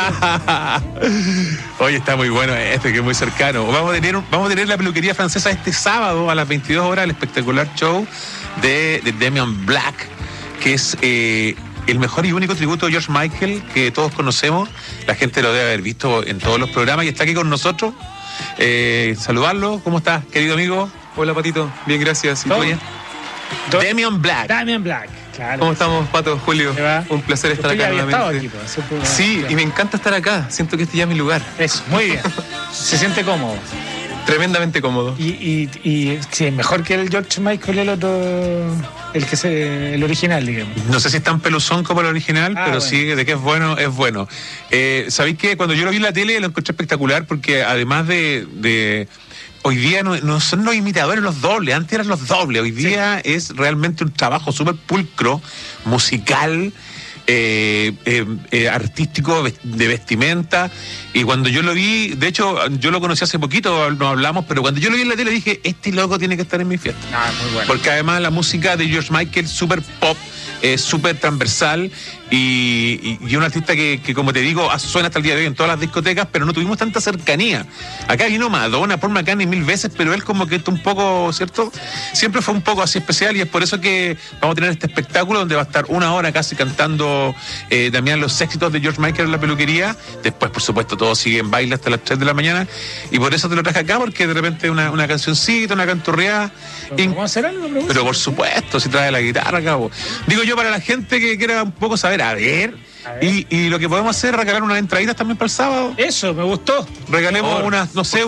W: Oye, está muy bueno que es muy cercano. Vamos a tener la peluquería francesa este sábado a las 22 horas, el espectacular show de Damian Black, que es el mejor y único tributo de George Michael que todos conocemos. La gente lo debe haber visto en todos los programas y está aquí con nosotros. Saludarlo. ¿Cómo estás, querido amigo?
X: Hola, Patito. Bien, gracias. ¿Y tú bien?
W: Damian Black.
X: Claro. ¿Cómo estamos, Pato, Julio? Un placer estar acá nuevamente. Sí, y me encanta estar acá. Siento que este ya es mi lugar.
P: Eso, muy bien. ¿Se siente cómodo?
X: Tremendamente cómodo.
P: Y sí, mejor que el George Michael, el otro, el original, digamos.
W: No sé si es tan peluzón como el original, pero bueno, sí, de que es bueno, es bueno. ¿Sabéis qué? Cuando yo lo vi en la tele lo encontré espectacular porque además de hoy día no son los imitadores los dobles, antes eran los dobles, hoy día es realmente un trabajo súper pulcro, musical, artístico, de vestimenta. Y cuando yo lo vi, de hecho yo lo conocí hace poquito, nos hablamos, pero cuando yo lo vi en la tele dije, este loco tiene que estar en mi fiesta.
P: Muy bueno.
W: Porque además la música de George Michael, súper pop, súper transversal y un artista que, como te digo, suena hasta el día de hoy en todas las discotecas, pero no tuvimos tanta cercanía. Acá vino Madonna, Paul McCartney 1000 veces, pero él como que está un poco, ¿cierto? Siempre fue un poco así especial y es por eso que vamos a tener este espectáculo donde va a estar una hora casi cantando también los éxitos de George Michael en la peluquería. Después, por supuesto, todos siguen baile hasta las 3 de la mañana y por eso te lo traje acá, porque de repente una cancioncita, una canturreada.
P: ¿Vamos a hacer algo?
W: Pero por supuesto, si trae la guitarra, cabo. Digo yo, para la gente que quiera un poco saber, a ver. Y lo que podemos hacer es regalar unas entraditas también para el sábado.
P: Eso, me gustó.
W: Regalemos unas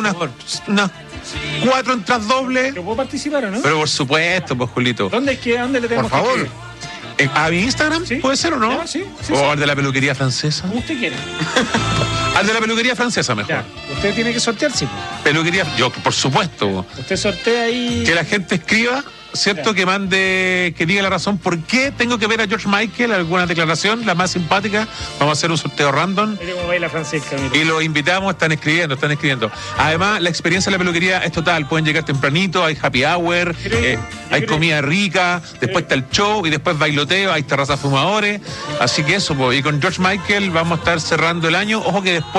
W: 4 entradas dobles.
P: ¿Pero puedo participar o no?
W: Pero por supuesto, pues, Julito.
P: ¿Dónde le tenemos
W: por favor? ¿A mi Instagram? ¿Sí? ¿Puede ser o no?
P: Sí,
W: o al de la peluquería francesa.
P: Como usted quiera.
W: Al de la peluquería francesa, mejor.
P: Ya. Usted tiene que sortear, sí.
W: Peluquería, yo, por supuesto.
P: Usted sortea ahí.
W: Que la gente escriba, ¿cierto? Ya. Que diga la razón por qué tengo que ver a George Michael, alguna declaración, la más simpática. Vamos a hacer un sorteo random.
P: Mire cómo baila Francisca, mire.
W: Y los invitamos, están escribiendo. Además, la experiencia de la peluquería es total. Pueden llegar tempranito, hay happy hour, hay comida rica, después está el show y después bailoteo, hay terrazas fumadores. Así que eso, pues. Y con George Michael vamos a estar cerrando el año. Ojo que después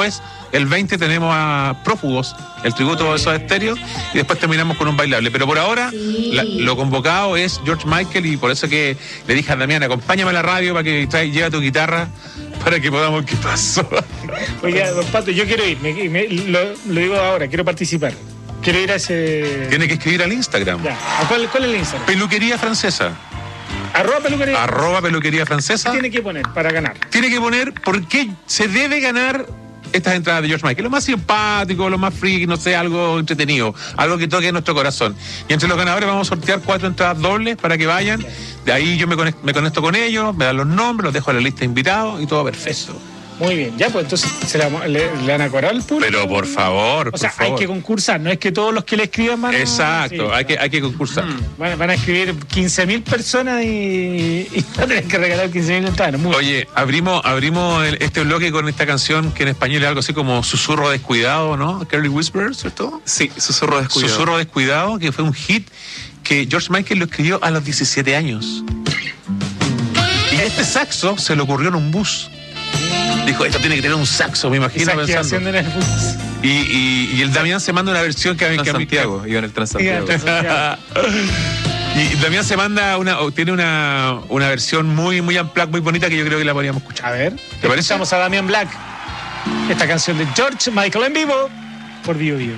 W: el 20 tenemos a Prófugos, el tributo de Soda Stereo, y después terminamos con un bailable. Pero por ahora, lo convocado es George Michael, y por eso que le dije a Damián, acompáñame a la radio para que lleva tu guitarra para que podamos. ¿Qué pasó?
P: Oiga, don Pato, yo quiero ir, lo digo ahora, quiero participar. Quiero ir a ese...
W: Tiene que escribir al Instagram.
P: Ya. ¿Cuál es el Instagram?
W: Peluquería Francesa.
P: @peluquería.
W: Peluquería Francesa.
P: ¿Qué tiene que poner para ganar?
W: Tiene que poner por qué se debe ganar estas entradas de George Michael. Lo más simpático, lo más friki, no sé, algo entretenido, algo que toque nuestro corazón. Y entre los ganadores vamos a sortear 4 entradas dobles para que vayan. De ahí yo me conecto con ellos, me dan los nombres, los dejo en la lista de invitados y todo perfecto.
P: Muy bien, ya, pues entonces le van a cobrar al público.
W: Pero por favor,
P: o sea, hay que concursar, no es que todos los que le escriban van a...
W: Exacto, sí. hay que concursar.
P: Van a escribir 15.000 personas y van a tener que regalar 15.000 entradas.
W: Oye, abrimos este bloque con esta canción que en español es algo así como Susurro Descuidado, ¿no? Carly Whisper, ¿cierto?
X: Sí, Susurro Descuidado.
W: Susurro Descuidado, que fue un hit que George Michael lo escribió a los 17 años. Y este saxo se le ocurrió en un bus. Dijo, esto tiene que tener un saxo, me imagino pensando.
P: En el bus.
W: Y el Damián se manda una versión que a mí...
X: Santiago, iba en el Transantiago.
W: Y Damián se manda tiene una versión muy unplugged, muy bonita, que yo creo que la podríamos escuchar.
P: A ver,
W: ¿te parece?
P: Escuchamos a Damián Black. Esta canción de George Michael en vivo por Bio Bio.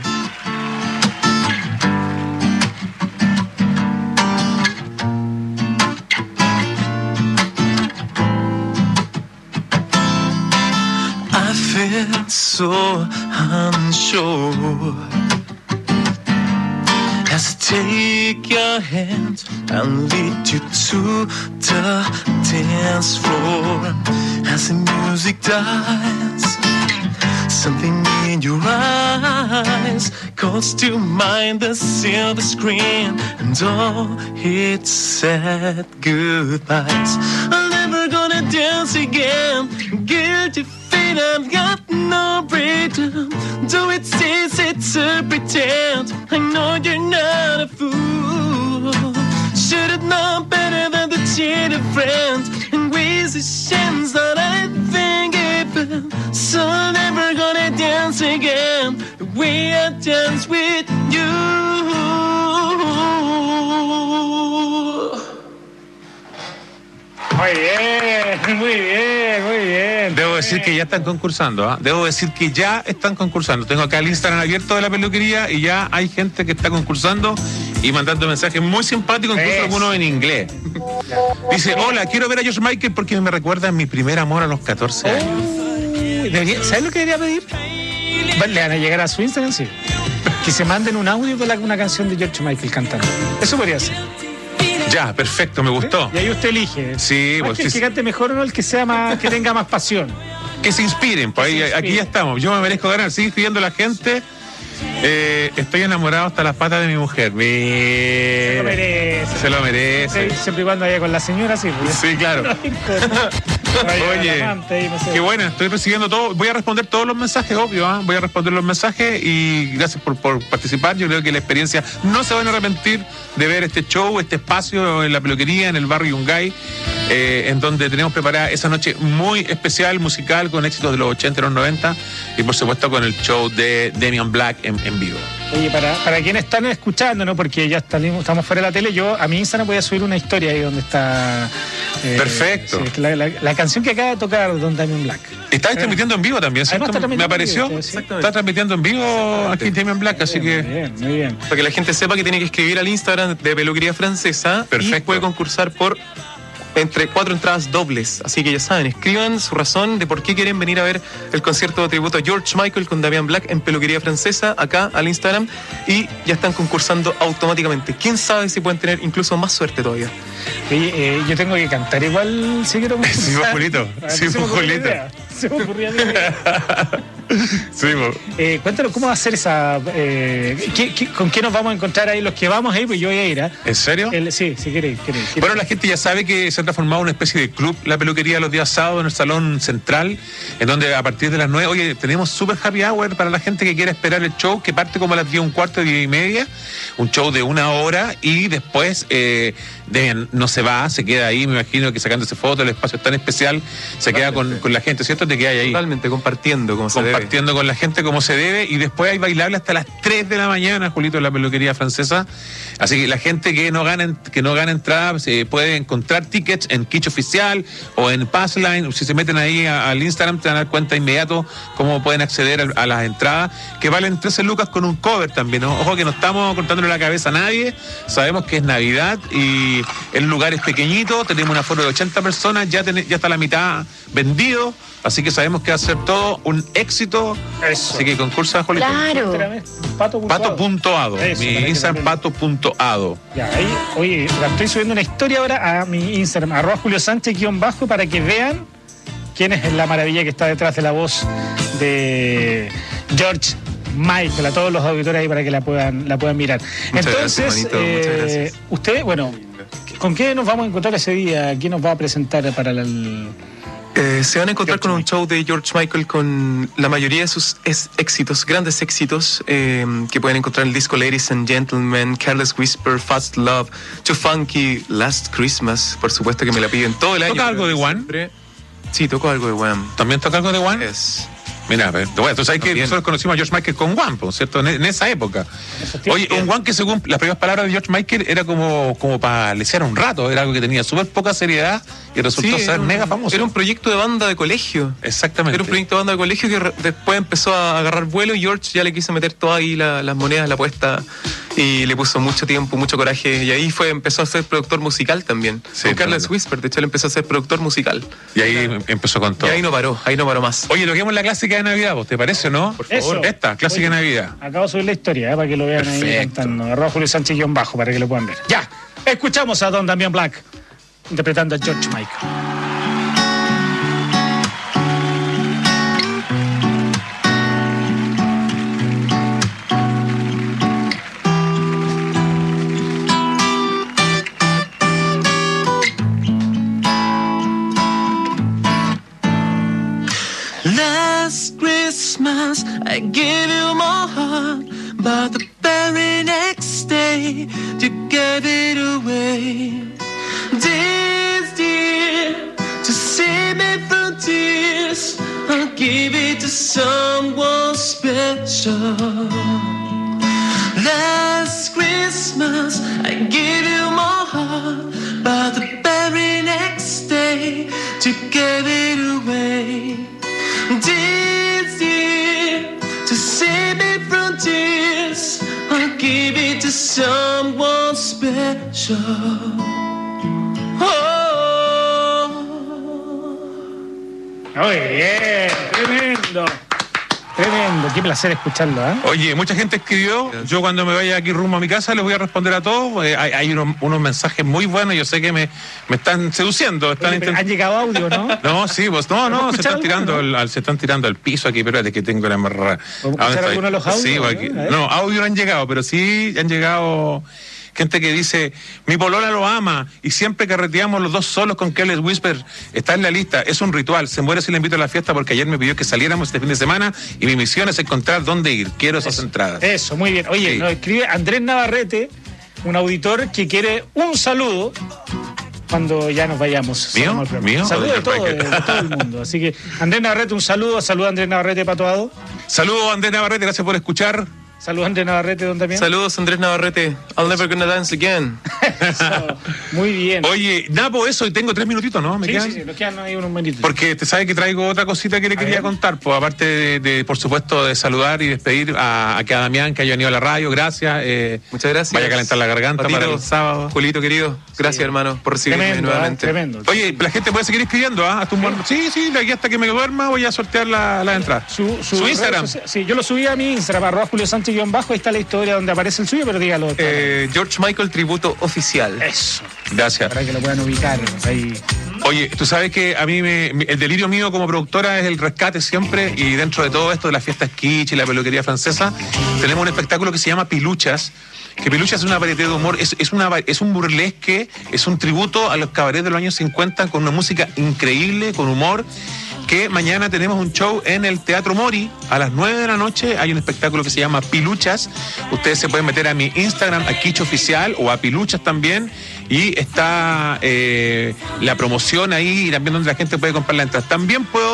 B: So unsure as I take your hand and lead you to the dance floor. As the music dies, something in your eyes calls to mind the silver screen and all its sad goodbyes. I'm never gonna dance again, guilty feet, I've got no rhythm. Do it easy to pretend I know you're not a fool. Should've known better than to cheat a friend and waste the chance that I think it. So I'm never gonna dance again the way I dance with you.
P: Muy bien.
W: Debo decir que ya están concursando, ¿eh? Tengo acá el Instagram abierto de la peluquería y ya hay gente que está concursando y mandando mensajes muy simpáticos, incluso algunos en inglés. Dice, hola, quiero ver a George Michael porque me recuerda a mi primer amor a los 14 años.
P: ¿Sabes lo que debería pedir? Le van a llegar a su Instagram, sí. Que se manden un audio con una canción de George Michael cantando. Eso podría ser.
W: Ya, perfecto, me gustó.
P: Y ahí usted elige.
W: Sí,
P: pues, el que cante mejor o no, el que sea más, que tenga más pasión.
W: Que se inspiren, pues aquí ya estamos. Yo me merezco ganar. Sigue escribiendo la gente. Estoy enamorado hasta las patas de mi mujer. Se lo merece.
P: Siempre y cuando vaya con la señora, sí. Pues.
W: Sí, claro. Oye, qué buena, estoy recibiendo todo. Voy a responder todos los mensajes, obvio, ¿eh? Voy a responder los mensajes y gracias por participar. Yo creo que la experiencia no se van a arrepentir de ver este show, este espacio en la peluquería, en el barrio Yungay, en donde tenemos preparada esa noche muy especial, musical, con éxitos de los 80 y los 90 y por supuesto con el show de Damian Black en vivo.
P: Oye, para quienes están escuchando, ¿no? Porque ya estamos fuera de la tele, yo a mi Instagram voy a subir una historia ahí donde está...
W: Perfecto.
P: Sí, la canción que acaba de tocar Don Damian Black.
W: Está transmitiendo en vivo también, ¿cierto? Me apareció. Está transmitiendo en vivo aquí Damian Black, así que...
P: Muy bien.
X: Para que la gente sepa que tiene que escribir al Instagram de Peluquería Francesa.
W: Perfecto.
X: Y puede concursar por entre 4 entradas dobles. Así que ya saben, escriban su razón de por qué quieren venir a ver el concierto de tributo a George Michael con Damian Black en Peluquería Francesa, acá al Instagram, y ya están concursando automáticamente. ¿Quién sabe si pueden tener incluso más suerte todavía?
P: Oye, yo tengo que cantar igual si quiero concursar.
W: Sí, Julito. Sí, Julito.
P: Se me ocurría la idea.
W: Sí,
P: cuéntanos cómo va a ser esa... ¿Con qué nos vamos a encontrar ahí los que vamos a ir? Pues yo voy a ir, ¿eh?
W: ¿En serio?
P: Sí, queréis.
W: Bueno, la gente ya sabe que se ha transformado en una especie de club la peluquería los días sábados en el salón central, en donde a partir de las 9, oye, tenemos super happy hour para la gente que quiera esperar el show, que parte como a las 10:15, 10:30, un show de 1 hora y después no se va, se queda ahí, me imagino que sacándose fotos, el espacio es tan especial, se queda con la gente, ¿cierto? Te quedas ahí.
X: Totalmente, compartiendo, como se debe.
W: compartiendo con la gente como se debe, y después hay bailable hasta las 3 de la mañana, Julito, en la peluquería francesa. Así que la gente que no gana entradas puede encontrar tickets en Kitsch Oficial o en Passline. Si se meten ahí al Instagram, te van a dar cuenta inmediato cómo pueden acceder a las entradas, que valen 13 lucas con un cover también, ¿no? Ojo que no estamos cortándole la cabeza a nadie, sabemos que es Navidad y el lugar es pequeñito, tenemos un aforo de 80 personas, ya está la mitad vendido, así que sabemos que va a ser todo un éxito.
P: Eso.
W: Así que concursa, Jolito.
O: Claro.
W: Pato.ado. Mi Instagram, pato.ado.
P: Ya, ahí, oye, estoy subiendo una historia ahora a mi Instagram, @juliosánchez_ para que vean quién es la maravilla que está detrás de la voz de George Michael, a todos los auditores ahí para que la puedan mirar.
X: Muchas
P: Entonces,
X: gracias, manito, muchas gracias.
P: Usted, bueno, ¿con qué nos vamos a encontrar ese día? ¿Quién nos va a presentar para el...?
X: Se van a encontrar con un show de George Michael con la mayoría de sus éxitos, grandes éxitos, que pueden encontrar en el disco Ladies and Gentlemen, Careless Whisper, Fast Love, Too Funky, Last Christmas, por supuesto que me la piden todo el año.
W: ¿Toca algo de One?
X: Sí, toco algo de One.
W: ¿También toca algo de One?
X: Es...
W: Mira, tú sabes que nosotros conocimos a George Michael con One, ¿cierto? En esa época. Oye, un One que según las primeras palabras de George Michael era como para lesear un rato, era algo que tenía súper poca seriedad y resultó ser mega famoso.
X: Era un proyecto de banda de colegio.
W: Exactamente.
X: Era un proyecto de banda de colegio que después empezó a agarrar vuelo y George ya le quiso meter todas ahí las monedas, la apuesta, y le puso mucho tiempo, mucho coraje, y ahí empezó a ser productor musical también.
W: Sí,
X: con Careless Whisper, de hecho él empezó a ser productor musical.
W: Y ahí empezó con todo.
X: Y ahí no paró más.
W: Oye, toquemos la clásica de Navidad, ¿vos te parece o no?
P: Por favor.
W: Esta, clásica de Navidad.
P: Acabo de subir la historia, para que lo vean ahí cantando. @Julio Sánchez_ para que lo puedan ver. Ya, escuchamos a Don Damián Black interpretando a George Michael.
B: Last Christmas I gave you my heart, but the very next day you gave it away. This year, to save me from tears, I'll give it to someone special. Last Christmas I gave you my heart, but the very next day you gave it away. This year, to save me from tears, I'll give it to someone special. Oh.
P: Muy bien, tremendo. Tremendo, qué placer escucharlo, ¿eh?
W: Oye, mucha gente escribió. Yo cuando me vaya aquí rumbo a mi casa les voy a responder a todos. Hay unos mensajes muy buenos. Yo sé que me están seduciendo.
P: Han llegado audio, ¿no?
W: No, sí, pues no, se están tirando al piso aquí. Pero es que tengo la amarrada.
P: ¿Podemos escuchar alguno de los audios?
W: Sí, aquí. No, audio no han llegado, pero sí han llegado gente que dice: mi polola lo ama y siempre carreteamos los dos solos con Careless Whisper. Está en la lista, es un ritual. Se muere si le invito a la fiesta porque ayer me pidió que saliéramos este fin de semana y mi misión es encontrar dónde ir. Quiero esas entradas.
P: Eso, muy bien. Oye,
W: Sí.
P: nos escribe Andrés Navarrete, un auditor que quiere un saludo cuando ya nos vayamos.
W: ¿Mío?
P: Saludos de todo el mundo. Así que, Andrés Navarrete, un saludo. Saludos a Andrés Navarrete, Patuado.
W: Saludos, Andrés Navarrete, gracias por escuchar.
P: Saludos, Andrés Navarrete, don Damián.
X: Saludos, Andrés Navarrete. I'll never gonna dance again.
P: Muy bien.
W: Oye, Napo, eso, y tengo 3 minutitos, ¿no? ¿Me quedan?
P: Sí, nos quedan ahí unos minutos.
W: Porque te sabe que traigo otra cosita que le quería contar, pues aparte de, por supuesto, de saludar y despedir a Damián, que haya venido a la radio, gracias.
X: Muchas gracias.
W: Vaya a calentar la garganta
X: Patito,
W: para el sábado.
X: Julito, querido, gracias, hermano, por recibirme nuevamente.
P: Tremendo.
W: Oye, la gente puede seguir escribiendo, ¿ah? Hasta un buen... Sí, de aquí hasta que me duerma voy a sortear la entrada. Su Instagram.
P: Sí, yo lo subí a mi Instagram, @Julio Sánchez_ ahí está la historia donde aparece el suyo, pero dígalo.
X: George Michael Tributo Oficial.
P: Eso.
W: Gracias.
P: Para que lo puedan ubicar ahí.
W: Oye, tú sabes que a mí el delirio mío como productora es el rescate siempre, y dentro de todo esto de las fiestas kitsch y la peluquería francesa, tenemos un espectáculo que se llama Piluchas, que Piluchas es una variedad de humor, es un burlesque, es un tributo a los cabarets de los años 50 con una música increíble, con humor, que mañana tenemos un show en el Teatro Mori a las 9 de la noche. Hay un espectáculo que se llama Piluchas. Ustedes se pueden meter a mi Instagram, a Kitsch Oficial, o a Piluchas también, y está la promoción ahí y también donde la gente puede comprar la entrada. También puedo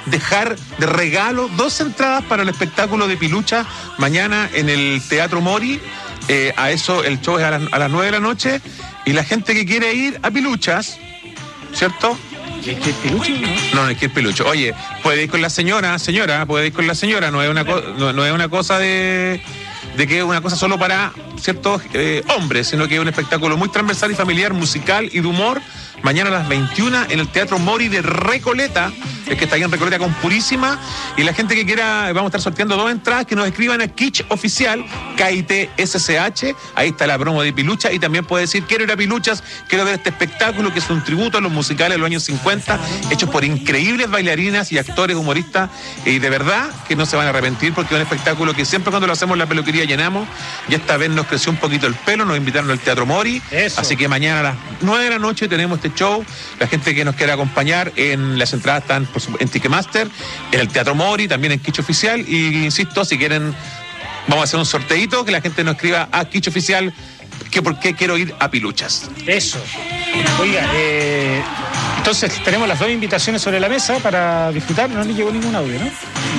W: dejar de regalo 2 entradas para el espectáculo de Pilucha mañana en el Teatro Mori. A eso el show es a las 9 de la noche. Y la gente que quiere ir a Piluchas, ¿cierto?
P: ¿Es que es Pilucho?
W: No es que es Pilucho. Oye, puede ir con la señora, puede ir con la señora. No es una cosa de que es una cosa solo para ciertos hombres, sino que es un espectáculo muy transversal y familiar, musical y de humor. Mañana a las 21 en el Teatro Mori de Recoleta, es que está ahí en Recoleta con Purísima. Y la gente que quiera, vamos a estar sorteando 2 entradas, que nos escriban a Kitsch Oficial, KITSCH. Ahí está la promo de Pilucha. Y también puede decir, quiero ir a Piluchas, quiero ver este espectáculo que es un tributo a los musicales de los años 50, hechos por increíbles bailarinas y actores, humoristas. Y de verdad que no se van a arrepentir, porque es un espectáculo que siempre cuando lo hacemos en la peluquería llenamos. Y esta vez nos creció un poquito el pelo, nos invitaron al Teatro Mori.
P: Eso.
W: Así que mañana a las 9 de la noche tenemos este show. La gente que nos quiera acompañar, en las entradas están en Ticketmaster, en el Teatro Mori, también en Kitsch Oficial. Y insisto, si quieren, vamos a hacer un sorteito, que la gente nos escriba a Kitsch Oficial que por qué quiero ir a Piluchas.
P: Eso. Oiga, entonces tenemos las 2 invitaciones sobre la mesa para disfrutar. No le llegó ningún audio, ¿no?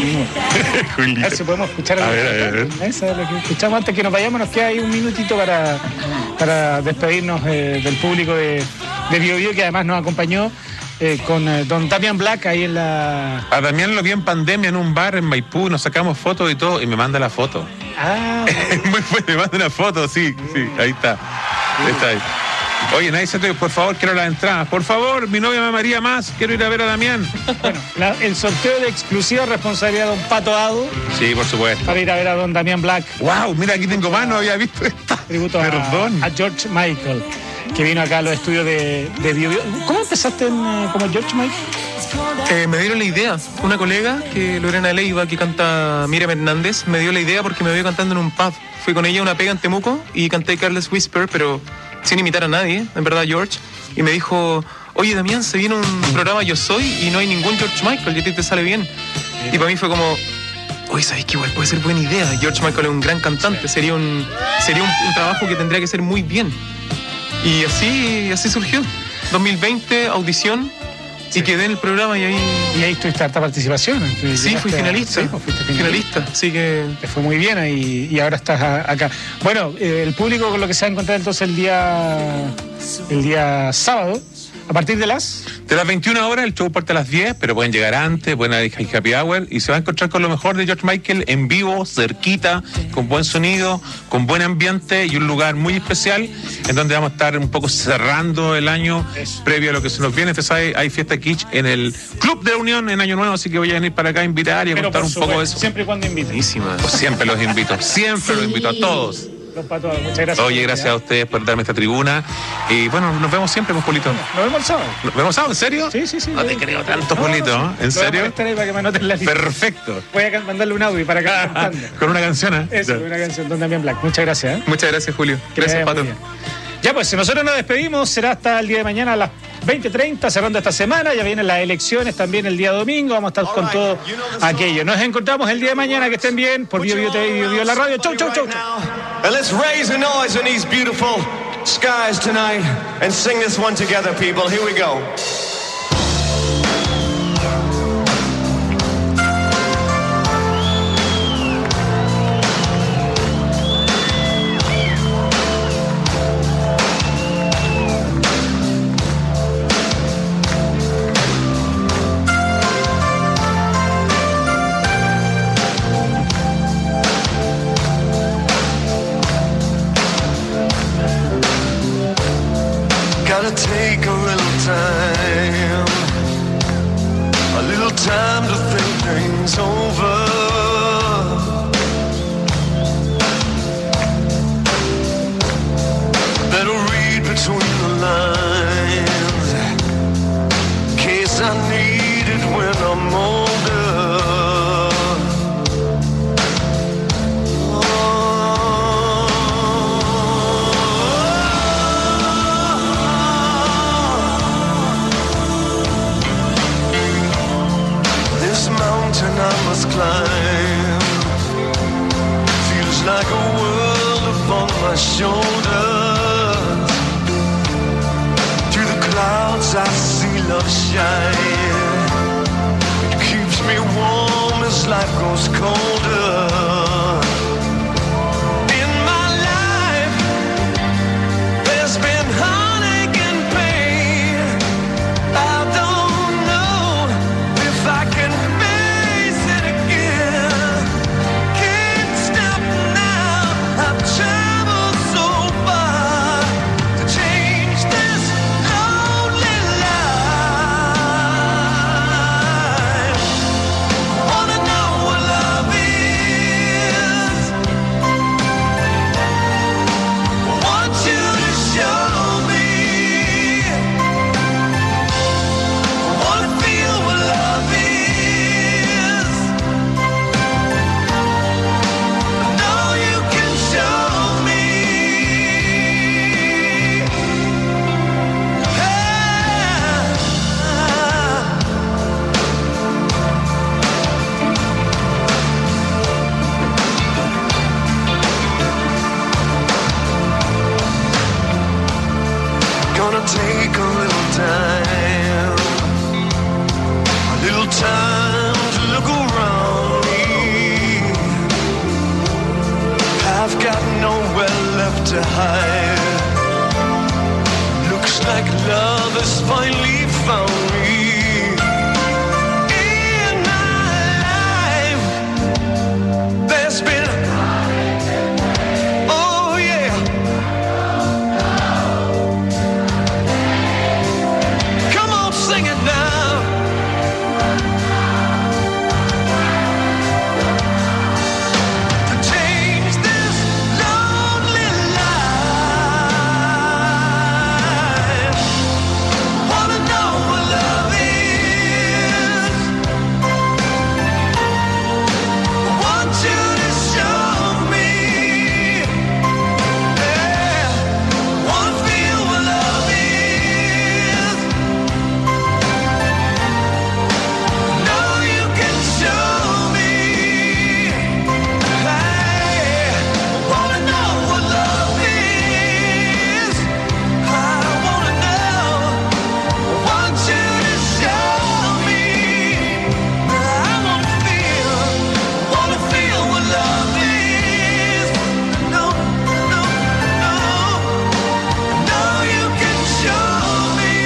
P: A ver si podemos escuchar
W: a ver.
P: Eso es lo que escuchamos antes que nos vayamos. Nos queda ahí un minutito para despedirnos del público de Bio Bio, que además nos acompañó con don Damian Black ahí en la...
W: A Damián lo vi en pandemia en un bar en Maipú, nos sacamos fotos y todo, y me manda la foto.
P: Ah.
W: Muy bueno, me manda una foto, sí, ahí está. Está ahí. Oye, nadie se te, por favor, quiero las entradas. Por favor, mi novia me amaría más, quiero ir a ver a Damián.
P: Bueno, el sorteo de exclusiva responsabilidad de don Pato Ado.
W: Sí, por supuesto.
P: Para ir a ver a don Damian Black.
W: Wow, mira, aquí tengo más, no había visto esta.
P: Tributo a George Michael, que vino acá a los estudios de Bio Bio. ¿Cómo empezaste como George Michael?
X: Me dieron la idea. Una colega, que Lorena Leiva, que canta Miriam Hernández, me dio la idea porque me vio cantando en un pub. Fui con ella a una pega en Temuco y canté Careless Whisper, pero sin imitar a nadie, en verdad, George. Y me dijo, oye, Damián, se viene un programa Yo Soy y no hay ningún George Michael, y a ti te sale bien. Y para mí fue como, oye, ¿sabes qué? Igual puede ser buena idea. George Michael es un gran cantante, sería un trabajo que tendría que ser muy bien. Y así surgió. 2020, audición, y quedé en el programa y ahí
P: tuviste harta participación.
X: Sí, fui finalista.
P: Sí, fuiste finalista.
X: Así que...
P: Te fue muy bien y ahora estás acá. Bueno, el público con lo que se va a encontrar entonces el día sábado, a partir de las
W: 21 horas, el show parte a las 10, pero pueden llegar antes, pueden ir a Happy Hour y se va a encontrar con lo mejor de George Michael en vivo, cerquita, con buen sonido, con buen ambiente y un lugar muy especial en donde vamos a estar un poco cerrando el año previo a lo que se nos viene. Usted sabe, hay fiesta Kitsch en el Club de la Unión en Año Nuevo, así que voy a venir para acá a invitar y a contar un poco de eso.
P: Siempre y cuando inviten.
W: Pues siempre los invito a todos.
P: Muchas gracias.
W: Oye, gracias a ustedes por darme esta tribuna. Y bueno, nos vemos siempre, pues, Polito.
P: Nos vemos el sábado.
W: ¿Nos vemos el sábado? ¿En serio?
P: Sí.
W: No te creo tanto, Polito. ¿En serio?
P: Para que me anoten la lista.
W: Perfecto.
P: Voy a mandarle un audio para acá cantando.
W: Con una canción, ¿eh?
P: Eso, con una canción, don Damián Black. Muchas gracias.
X: Muchas gracias, Julio. Gracias, Pato.
P: Ya pues, nosotros nos despedimos, será hasta el día de mañana a las 20:30, cerrando esta semana. Ya vienen las elecciones también el día domingo, vamos a estar con todo aquello. Nos encontramos el día de mañana, que estén bien, por Bio Bio TV y Bio Bio la radio. Chau.
B: And let's raise a noise in these beautiful skies tonight and sing this one together, people. Here we go. Take a little time to think things over. Better read between the lines, in case I need it when I'm older. I must climb, feels like a world upon my shoulders. Through the clouds I see love shine, it keeps me warm as life grows colder. In my life, there's been heartache and pain. I don't know if I can face it again. Can't stop now. I've traveled so far to change this lonely life. Wanna know what love is? Want you to show me. Wanna feel what love is? Know you can show me. Gonna take a little time to look around me. I've got nowhere left to hide. Looks like love has finally found me. In my life, there's been, oh yeah. Come on, sing it now. To change this lonely life. Wanna know what love is? Want you to show me. Yeah. Wanna feel what love is? Know you can show me. Hey, wanna know what love is? I wanna know. Want you to show me. I wanna feel what love is. No, no, no. Know you can show me.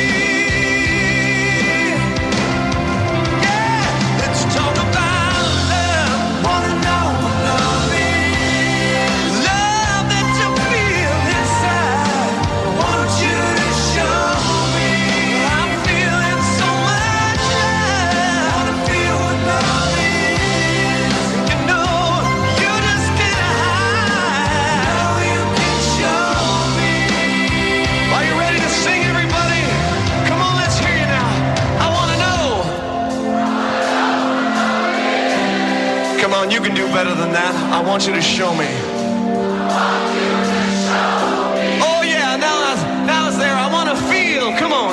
B: Yeah, let's talk about love. Wanna know what love is? Love that you feel inside. Want you to show me. I'm feeling so much love. Wanna feel what love is? You know, you just get high. Know you can show me. Are you ready to sing, everybody? Come on, let's hear you now. I wanna know. Come on, you can do better than that. I want you to show me. Oh yeah, now it's there. I want to feel. Come on.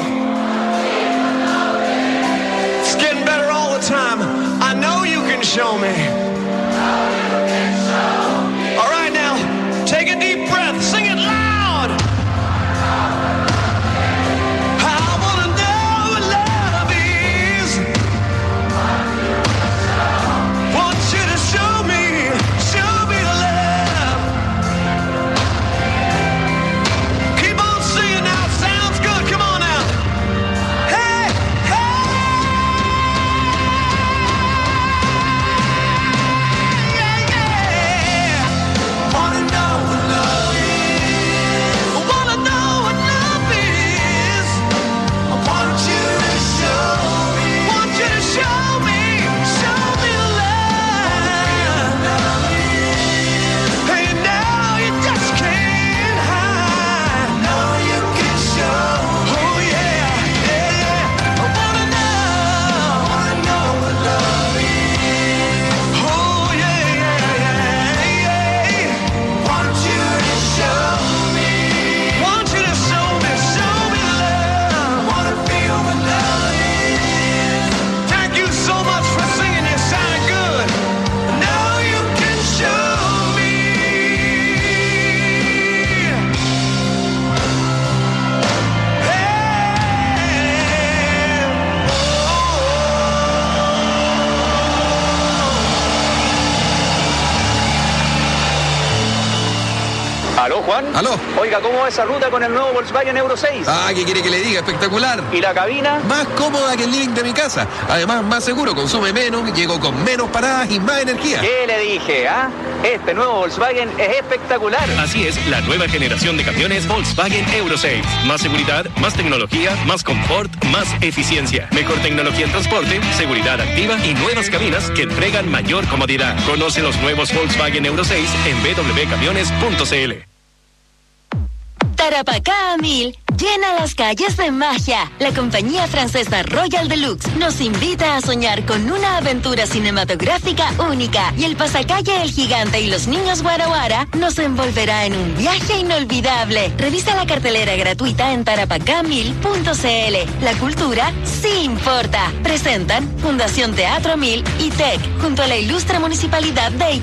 B: It's getting better all the time. I know you can show me. All right, now take a deep breath. Sing it loud. I wanna know what love is. Want you to show me the love. Keep on singing now. Sounds good. Come on now. Hey, hey.
G: ¿Aló, Juan?
I: ¿Aló?
G: Oiga, ¿cómo va esa ruta con el nuevo Volkswagen Euro 6?
I: Ah, ¿qué quiere que le diga? Espectacular.
G: ¿Y la cabina?
I: Más cómoda que el living de mi casa. Además, más seguro, consume menos, llego con menos paradas y más energía.
G: ¿Qué le dije, ah? Este nuevo Volkswagen es espectacular.
L: Así es, la nueva generación de camiones Volkswagen Euro 6. Más seguridad, más tecnología, más confort, más eficiencia. Mejor tecnología en transporte, seguridad activa y nuevas cabinas que entregan mayor comodidad. Conoce los nuevos Volkswagen Euro 6 en www.camiones.cl.
A: Tarapacá a 1000 llena las calles de magia. La compañía francesa Royal Deluxe nos invita a soñar con una aventura cinematográfica única y el pasacalle El Gigante y los Niños Guara Guara nos envolverá en un viaje inolvidable. Revisa la cartelera gratuita en tarapacá1000.cl. La cultura sí importa. Presentan Fundación Teatro 1000 y TEC junto a la ilustre municipalidad de